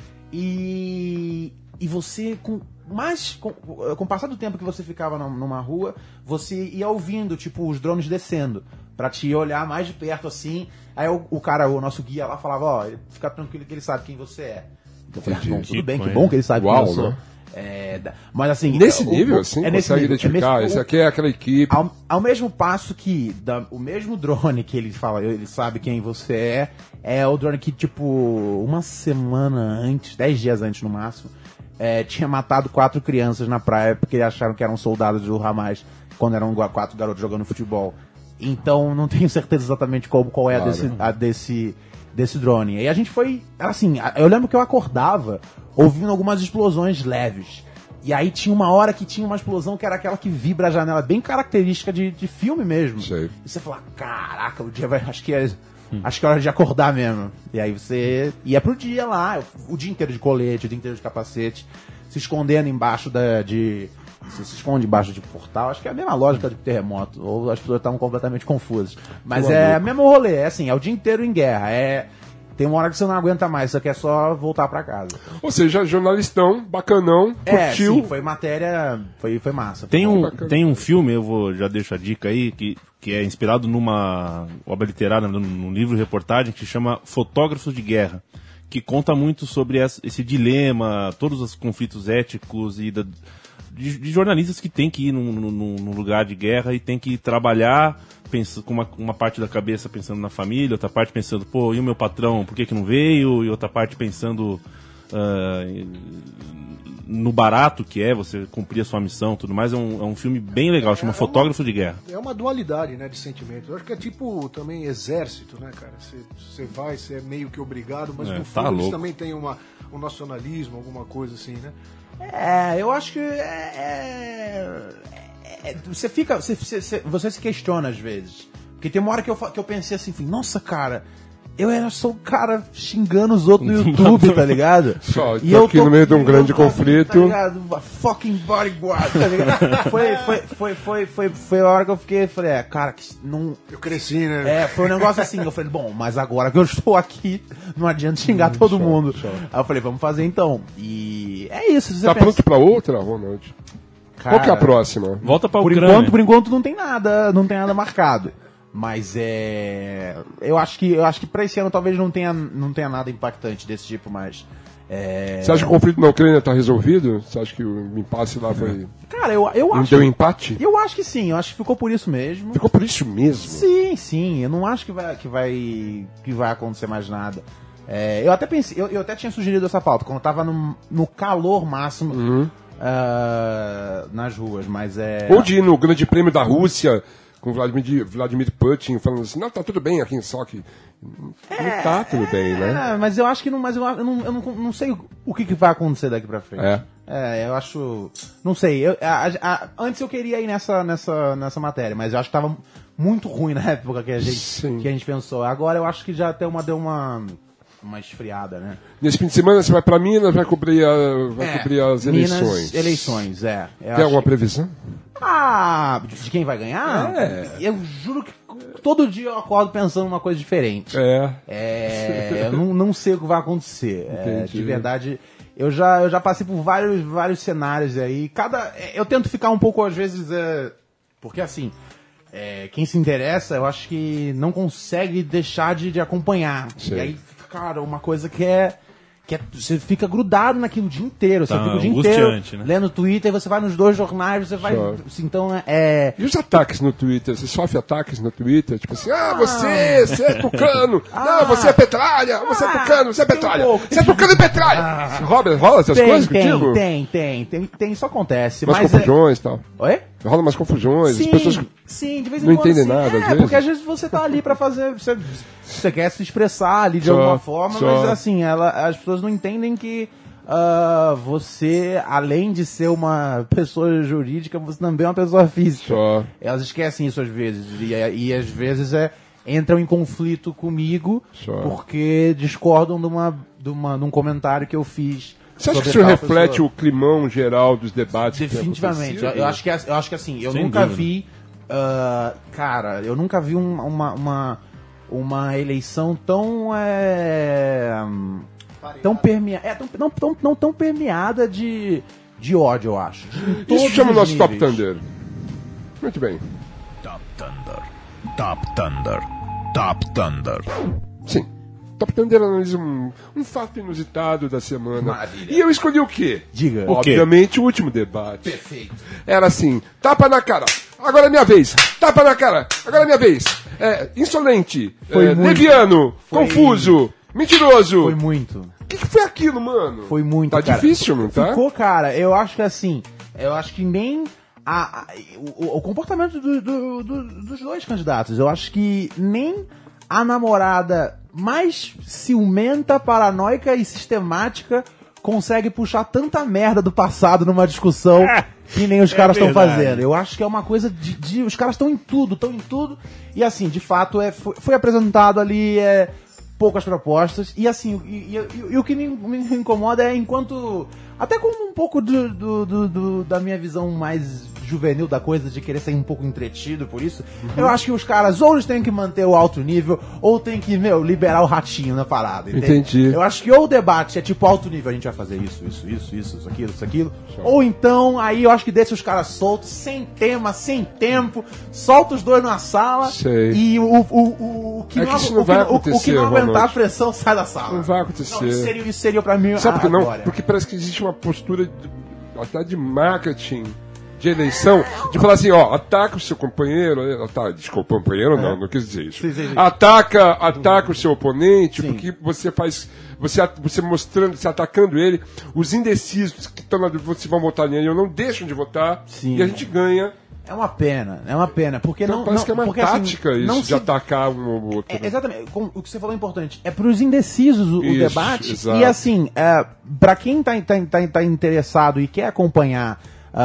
e, e você, com mais com, com o passar do tempo que você ficava num- numa rua, você ia ouvindo, tipo, os drones descendo, pra te olhar mais de perto assim. Aí o, o cara, o nosso guia lá, falava, ó, fica tranquilo que ele sabe quem você é. Eu falei, ah, bom, tudo bem, que bom que ele sabe Uau, quem eu sou. né? É, da- mas assim... Nesse o- nível, o- assim, é nesse consegue nível. identificar, É nesse- esse o- aqui é aquela equipe. ao, ao mesmo passo que da- o mesmo drone que ele fala, ele sabe quem você é, é o drone que, tipo, uma semana antes, dez dias antes no máximo, é, tinha matado quatro crianças na praia porque acharam que eram soldados do Hamas quando eram gua- quatro garotos jogando futebol. Então não tenho certeza exatamente qual, qual é a, Claro. desse, a desse, desse drone. E a gente foi, assim, a- eu lembro que eu acordava ouvindo algumas explosões leves. E aí tinha uma hora que tinha uma explosão que era aquela que vibra a janela, bem característica de, de filme mesmo. Sei. E você fala, caraca, o dia vai. Acho que é. Acho que é hora de acordar mesmo. E aí você ia pro dia lá, o dia inteiro de colete, o dia inteiro de capacete, se escondendo embaixo da. de. Você se esconde embaixo de portal, acho que é a mesma lógica de terremoto. Ou as pessoas estavam completamente confusas. Mas Que é maluco. o mesmo rolê, é assim, é o dia inteiro em guerra. É. Tem uma hora que você não aguenta mais, você quer só voltar pra casa. Ou seja, jornalistão, bacanão, É, curtiu. sim, foi matéria. Foi, foi massa. Tem Foi bom. um, tem um filme, eu vou já deixo a dica aí, que, que é inspirado numa obra literária, num, num livro de reportagem que se chama Fotógrafos de Guerra, que conta muito sobre essa- esse dilema, todos os conflitos éticos e da, de, de jornalistas que tem que ir num, num, num lugar de guerra e tem que trabalhar pensa, com uma, uma parte da cabeça pensando na família, outra parte pensando, pô, e o meu patrão, por que, que não veio? E outra parte pensando ah, no barato que é você cumprir a sua missão e tudo mais. É um, é um filme bem legal, chama é Fotógrafo de Guerra. É uma dualidade, né, de sentimentos. Eu acho que é tipo também exército, né, cara? Você, você vai, você é meio que obrigado, mas É, no tá fundo eles louco. também têm uma, um nacionalismo, alguma coisa assim, né? É, eu acho que é, é- é- você fica, você, você, você se questiona às vezes, porque tem uma hora que eu, fa- que eu pensei assim, nossa cara, eu era só um cara xingando os outros no YouTube, tá ligado? Só, tô aqui no meio de um grande conflito. Tá ligado? Fucking bodyguard, tá ligado? foi, foi, foi, foi, foi, foi a hora que eu fiquei, falei, é, cara, que não. Eu cresci, né? É, foi um negócio assim, eu falei, bom, mas agora que eu estou aqui, não adianta xingar todo show, mundo. show. Aí eu falei, vamos fazer então. E é isso, você Tá pensa, pronto pra outra, Ronald? cara, Qual que é a próxima? Volta pra por Ucrânia. enquanto, por enquanto não tem nada, não tem nada marcado. Mas é, eu acho que eu acho que para esse ano talvez não tenha não tenha nada impactante desse tipo, mas é... Você acha que o conflito na Ucrânia tá resolvido? Você acha que o impasse lá foi... Cara, eu, eu Não acho deu empate? eu acho que sim, eu acho que ficou por isso mesmo. Ficou por isso mesmo? Sim, sim, eu não acho que vai que vai que vai acontecer mais nada. É, eu até pensei, eu, eu até tinha sugerido essa pauta quando eu tava no, no calor máximo ah, nas ruas, mas é Ou de ir no Grande Prêmio da Rússia com Vladimir, Vladimir Putin falando assim, não, tá tudo bem aqui em Sochi. Não tá tudo bem, né? É, mas eu acho que não, mas eu, eu não, eu não, não sei o que, que vai acontecer daqui pra frente. É. É, eu acho. Não sei. Eu, a- a- antes eu queria ir nessa, nessa, nessa matéria, mas eu acho que tava muito ruim na época que a gente, Sim. que a gente pensou. Agora eu acho que já até uma, deu uma, uma esfriada, né? Nesse fim de semana você vai pra Minas, vai cobrir, a- vai É, cobrir as eleições. Minas, eleições, é. Eu Tem acho alguma que- previsão? Ah, de quem vai ganhar? É. Eu juro que todo dia eu acordo pensando uma coisa diferente. É. É, eu não, não sei o que vai acontecer. É, Entendi. de verdade, eu já, eu já passei por vários, vários cenários aí. Cada, eu tento ficar um pouco, às vezes, é, porque assim, é, quem se interessa, eu acho que não consegue deixar de, de acompanhar. Sim. E aí fica cara, uma coisa que é... Que é, você fica grudado naquilo o dia inteiro. Você Tá fica o dia inteiro angustiante, né? lendo Twitter, você vai nos dois jornais, você vai... Sure. Então, é... E os ataques no Twitter? Você sofre ataques no Twitter? Tipo assim, ah, você, você é tucano. Ah. Não, você é petralha. Você é Ah, tucano, você é tem um petralha. pouco. Você é tucano e petralha. Rola, rola essas Tem, coisas tem, contigo? tem, tem, tem, tem, isso acontece. Umas mas confusões e tal. É... Oi? Rola umas confusões. Sim, as pessoas sim, de vez em não quando. entendem sim. nada, às É, vezes. porque às vezes você tá ali pra fazer. Você, você quer se expressar ali de Só, alguma forma, só. mas assim, ela, as pessoas não entendem que ah, você, além de ser uma pessoa jurídica, você também é uma pessoa física. Só. Elas esquecem isso às vezes. E, e às vezes é, entram em conflito comigo Só. porque discordam de, uma, de, uma, de um comentário que eu fiz. Você acha que sobre isso tal reflete pessoa. o climão geral dos debates? que tem Definitivamente. Eu, acontecido? eu acho que, é- eu acho que assim, eu Sem nunca dúvida. vi. ah, cara, eu nunca vi um- uma, uma, uma eleição tão. É, tão permeada. É, tão, não, tão, não tão permeada de, de ódio, eu acho. Em todos Isso chama o os nosso Top níveis. Thunder. Muito bem. Top Thunder. Top Thunder. Top Thunder. Sim. Top Thunder analisa um, um fato inusitado da semana. Maravilha. E eu escolhi o quê? Diga. O quê? Obviamente o último debate. Perfeito. Era assim, tapa na cara, agora é minha vez. Tapa na cara, agora é minha vez. É, insolente, Foi é, muito. leviano, Foi- confuso, mentiroso. Foi muito. O que, que foi aquilo, mano? Foi muito, Tá cara. difícil, não tá? Ficou, cara, eu acho que assim, eu acho que nem a, a- o, o comportamento do- do- do- dos dois candidatos, eu acho que nem a namorada mais ciumenta, paranoica e sistemática consegue puxar tanta merda do passado numa discussão que nem os caras estão verdade. fazendo. Eu acho que é uma coisa de... de- os caras estão em tudo, estão em tudo. E assim, de fato, é, foi, foi apresentado ali é, poucas propostas. E assim, e, e- e o que me, me incomoda é enquanto... Até com um pouco do, do- do- do- da minha visão mais juvenil da coisa, de querer ser um pouco entretido por isso, eu acho que os caras ou eles têm que manter o alto nível, ou tem que, meu, liberar o ratinho na parada. entende? Entendi. Eu acho que ou o debate é tipo alto nível, a gente vai fazer isso, isso, isso, isso, isso, aquilo, isso, aquilo. Ou então, aí eu acho que deixa os caras soltos, sem tema, sem tempo, solta os dois na sala Sei. e o, o, o, o que É não, que isso o não que vai não- o- o acontecer, que não aguentar a Ronald. pressão sai da sala. Não vai acontecer. Não, isso, seria, isso seria pra mim Sabe a, por que não? glória. Porque parece que existe uma postura de, até de marketing, de eleição, de falar assim, ó, ataca o seu companheiro, eh, tá, desculpa, companheiro não, não quis dizer isso. Sim, sim, sim. Ataca, ataca o seu oponente, Sim. porque você faz, você, at- você mostrando, você atacando ele, os indecisos que estão na dúvida, você vão votar nele ou não deixam de votar, Sim. e a gente ganha. É uma pena, é uma pena, porque Então não... parece não, que é uma porque, assim, tática isso, não de se- atacar um ou outro. É, exatamente, como o que você falou é importante. É pros indecisos o, o Isso, debate. exato. E assim, é, para quem tá, tá, tá, tá interessado e quer acompanhar,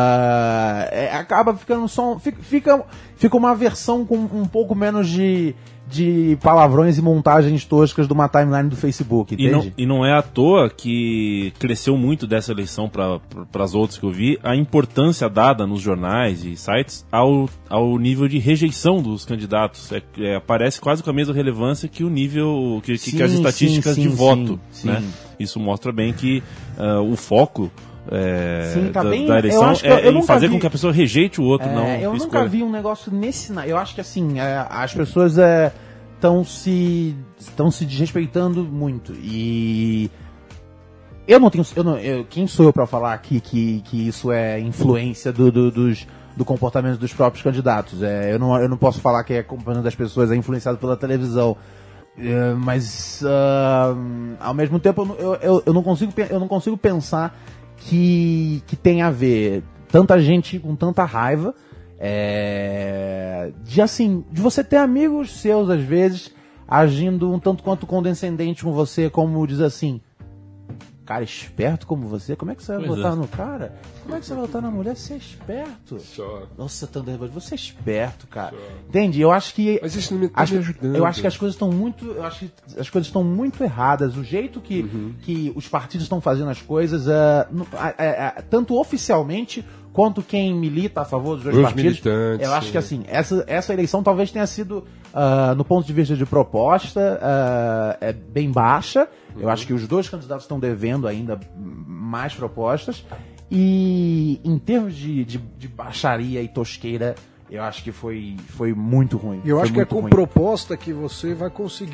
ah, é, acaba ficando só. Fica, fica, fica uma versão com um pouco menos de, de palavrões e montagens toscas de uma timeline do Facebook, E não, entende? e não é à toa que cresceu muito dessa eleição para as outras que eu vi, a importância dada nos jornais e sites ao, ao nível de rejeição dos candidatos. É, é, aparece quase com a mesma relevância que o nível, que, que- que as Sim, estatísticas sim, de sim, voto. sim, Né? sim. Isso mostra bem que ah, o foco é, Sim, tá da, bem- da eu eleição acho que eu- é eu em nunca fazer vi- com que a pessoa rejeite o outro, É, não eu nunca escolha. vi um negócio nesse. na- Eu acho que assim, é, as pessoas estão se estão se desrespeitando muito e eu não tenho, eu não, eu- quem sou eu pra falar aqui que, que isso é influência do, do, dos, do comportamento dos próprios candidatos? É, eu não, eu não posso falar que é comportamento das pessoas é influenciado pela televisão. É, mas ah, ao mesmo tempo eu, não- eu, eu, eu não consigo pe- eu não consigo pensar que, que tem a ver tanta gente com tanta raiva é, de assim de você ter amigos seus às vezes agindo um tanto quanto condescendente com você, como diz assim, cara esperto como você, como é que você vai Pois votar é. no cara? Como é que você vai votar na mulher? Você é esperto. Só. Nossa, tá nervoso. Você é esperto, cara. Entende? Eu acho que Mas isso não me tá Acho- me ajudando. eu acho que as coisas estão muito, eu acho que as coisas estão muito erradas. O jeito que, Uhum. que os partidos estão fazendo as coisas, é, no- é, é, é, tanto oficialmente quanto quem milita a favor dos dois Os partidos. militantes, Eu acho sim. que assim, essa, essa eleição talvez tenha sido, ah, no ponto de vista de proposta, ah, é bem baixa. Uhum. Eu acho que os dois candidatos estão devendo ainda mais propostas. E em termos de, de, de baixaria e tosqueira, eu acho que foi, foi muito ruim. E eu Foi acho que é muito com ruim. proposta que você vai conseguir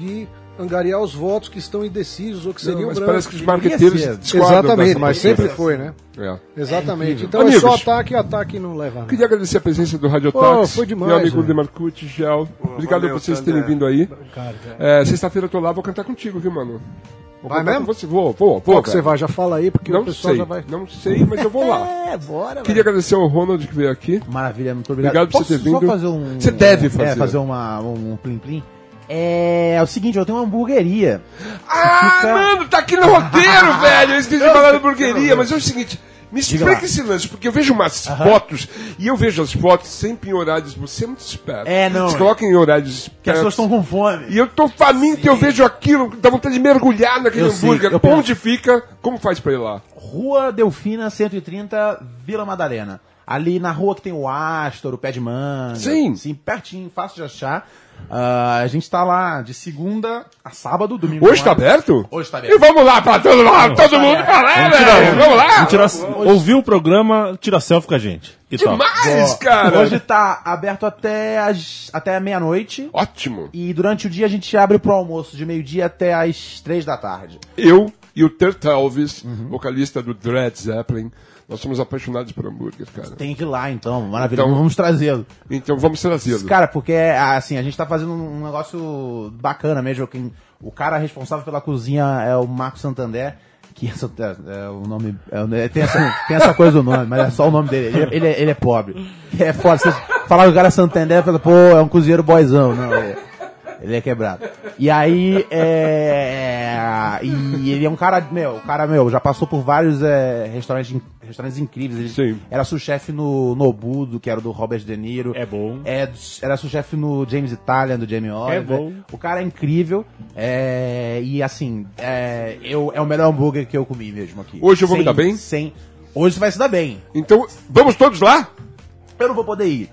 angariar os votos que estão indecisos ou que seriam Não, mas brancos. parece que os marqueteiros ser. discordam Exatamente, das mas pesquisas. sempre foi, né? É. Exatamente. É então Amigos, é só ataque e ataque não leva a nada. Queria agradecer a presença do Radiotax, Pô, foi demais, meu amigo velho. Demarcucci, Gel. Obrigado valeu, por vocês Sandé. terem vindo aí. Cara, É, sexta-feira eu tô lá, vou cantar contigo, viu, mano? Vou Vai cantar mesmo? com você. Vou, vou, vou. qual que você velho. vai? Já fala aí, porque Não o pessoal sei, já vai... não sei, mas eu vou lá. É, bora, Queria agradecer ao Ronald que veio aqui. Maravilha, muito obrigado. Obrigado por Posso você ter vindo. Só fazer um. Você deve fazer. É, fazer uma, um plim-plim. É, é o seguinte, eu tenho uma hamburgueria. Ah, Fica- mano, tá aqui no roteiro, velho. Eu esqueci de falar da hamburgueria, mas é o seguinte. Me explica lá. esse lance, porque eu vejo umas fotos e eu vejo as fotos sempre em horários. Você é muito esperto. É, não, Você é. coloca em horários Que as pessoas espertos. estão com fome. E eu tô faminto e eu vejo aquilo, dá vontade de mergulhar naquele Eu sei, hambúrguer. eu penso- Onde fica? Como faz pra ir lá? Rua Delfina, cento e trinta, Vila Madalena. Ali na rua que tem o Astor, o Pé de Manga. Sim. Sim, pertinho, fácil de achar. Ah, a gente tá lá de segunda a sábado, domingo. Hoje tá não é? aberto? Hoje tá E aberto. vamos lá pra todo, lá, todo mundo falar, velho. Vamos lá. Vamos tirar, ouvir o programa, tira selfie com a gente. Que tal? Demais, cara. Hoje tá aberto até, as, até a meia-noite. Ótimo. E durante o dia a gente abre pro almoço, de meio-dia até as três da tarde. Eu e o Tert Elvis, Uhum. vocalista do Dread Zeppelin, nós somos apaixonados por hambúrguer, cara. Tem que ir lá então, maravilha. Então- Vamos trazê-lo. Então vamos trazê-lo. Cara, porque assim, a gente tá fazendo um negócio bacana mesmo. Quem, o cara responsável pela cozinha é o Marco Santander, que essa, é, é o nome. É, tem, essa, tem essa coisa do nome, mas é só o nome dele. Ele, ele, é, ele é pobre. É foda. Você falar que o cara é Santander, fala, pô, é um cozinheiro boyzão. Não, ele, ele é quebrado. E aí, é. E ele é um cara, meu, o cara, meu, já passou por vários é, restaurantes, in- restaurantes incríveis. Ele Sim. era sous-chefe no Nobu, do, que era do Robert De Niro. É bom. É, era sous-chefe no James Italian, do Jamie Oliver. bom. O cara é incrível. É, e assim, é, eu, é o melhor hambúrguer que eu comi mesmo aqui. Hoje eu vou me Sem- dar bem? Sem, hoje você vai se dar bem. Então, vamos todos lá? Eu não vou poder ir.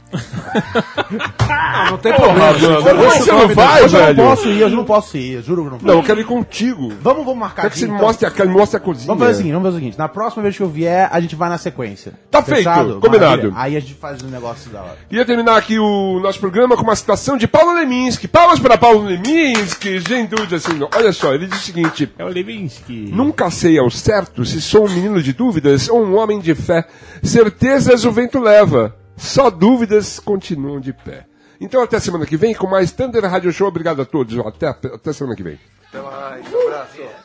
Não tem problema. Como você não vai, Hoje eu não velho? posso ir, hoje eu não posso ir. Eu juro que eu não posso. Não, eu quero ir contigo. Vamos, vamos marcar Quero que aqui, você me então. mostre a, mostre a cozinha. Vamos fazer o seguinte, vamos fazer o seguinte. Na próxima vez que eu vier, a gente vai na sequência. Tá feito, combinado. Maravilha. Aí a gente faz um negócio da hora. Ia terminar aqui o nosso programa com uma citação de Paulo Leminski. Palmas para Paulo Leminski, sem dúvida. Assim, olha só, ele diz o seguinte: É o Levinsky. nunca sei ao certo se sou um menino de dúvidas ou um homem de fé. Certezas o vento leva, só dúvidas continuam de pé. Então até semana que vem com mais Thunder Radio Show. Obrigado a todos. Até, até semana que vem. Até mais. Um abraço.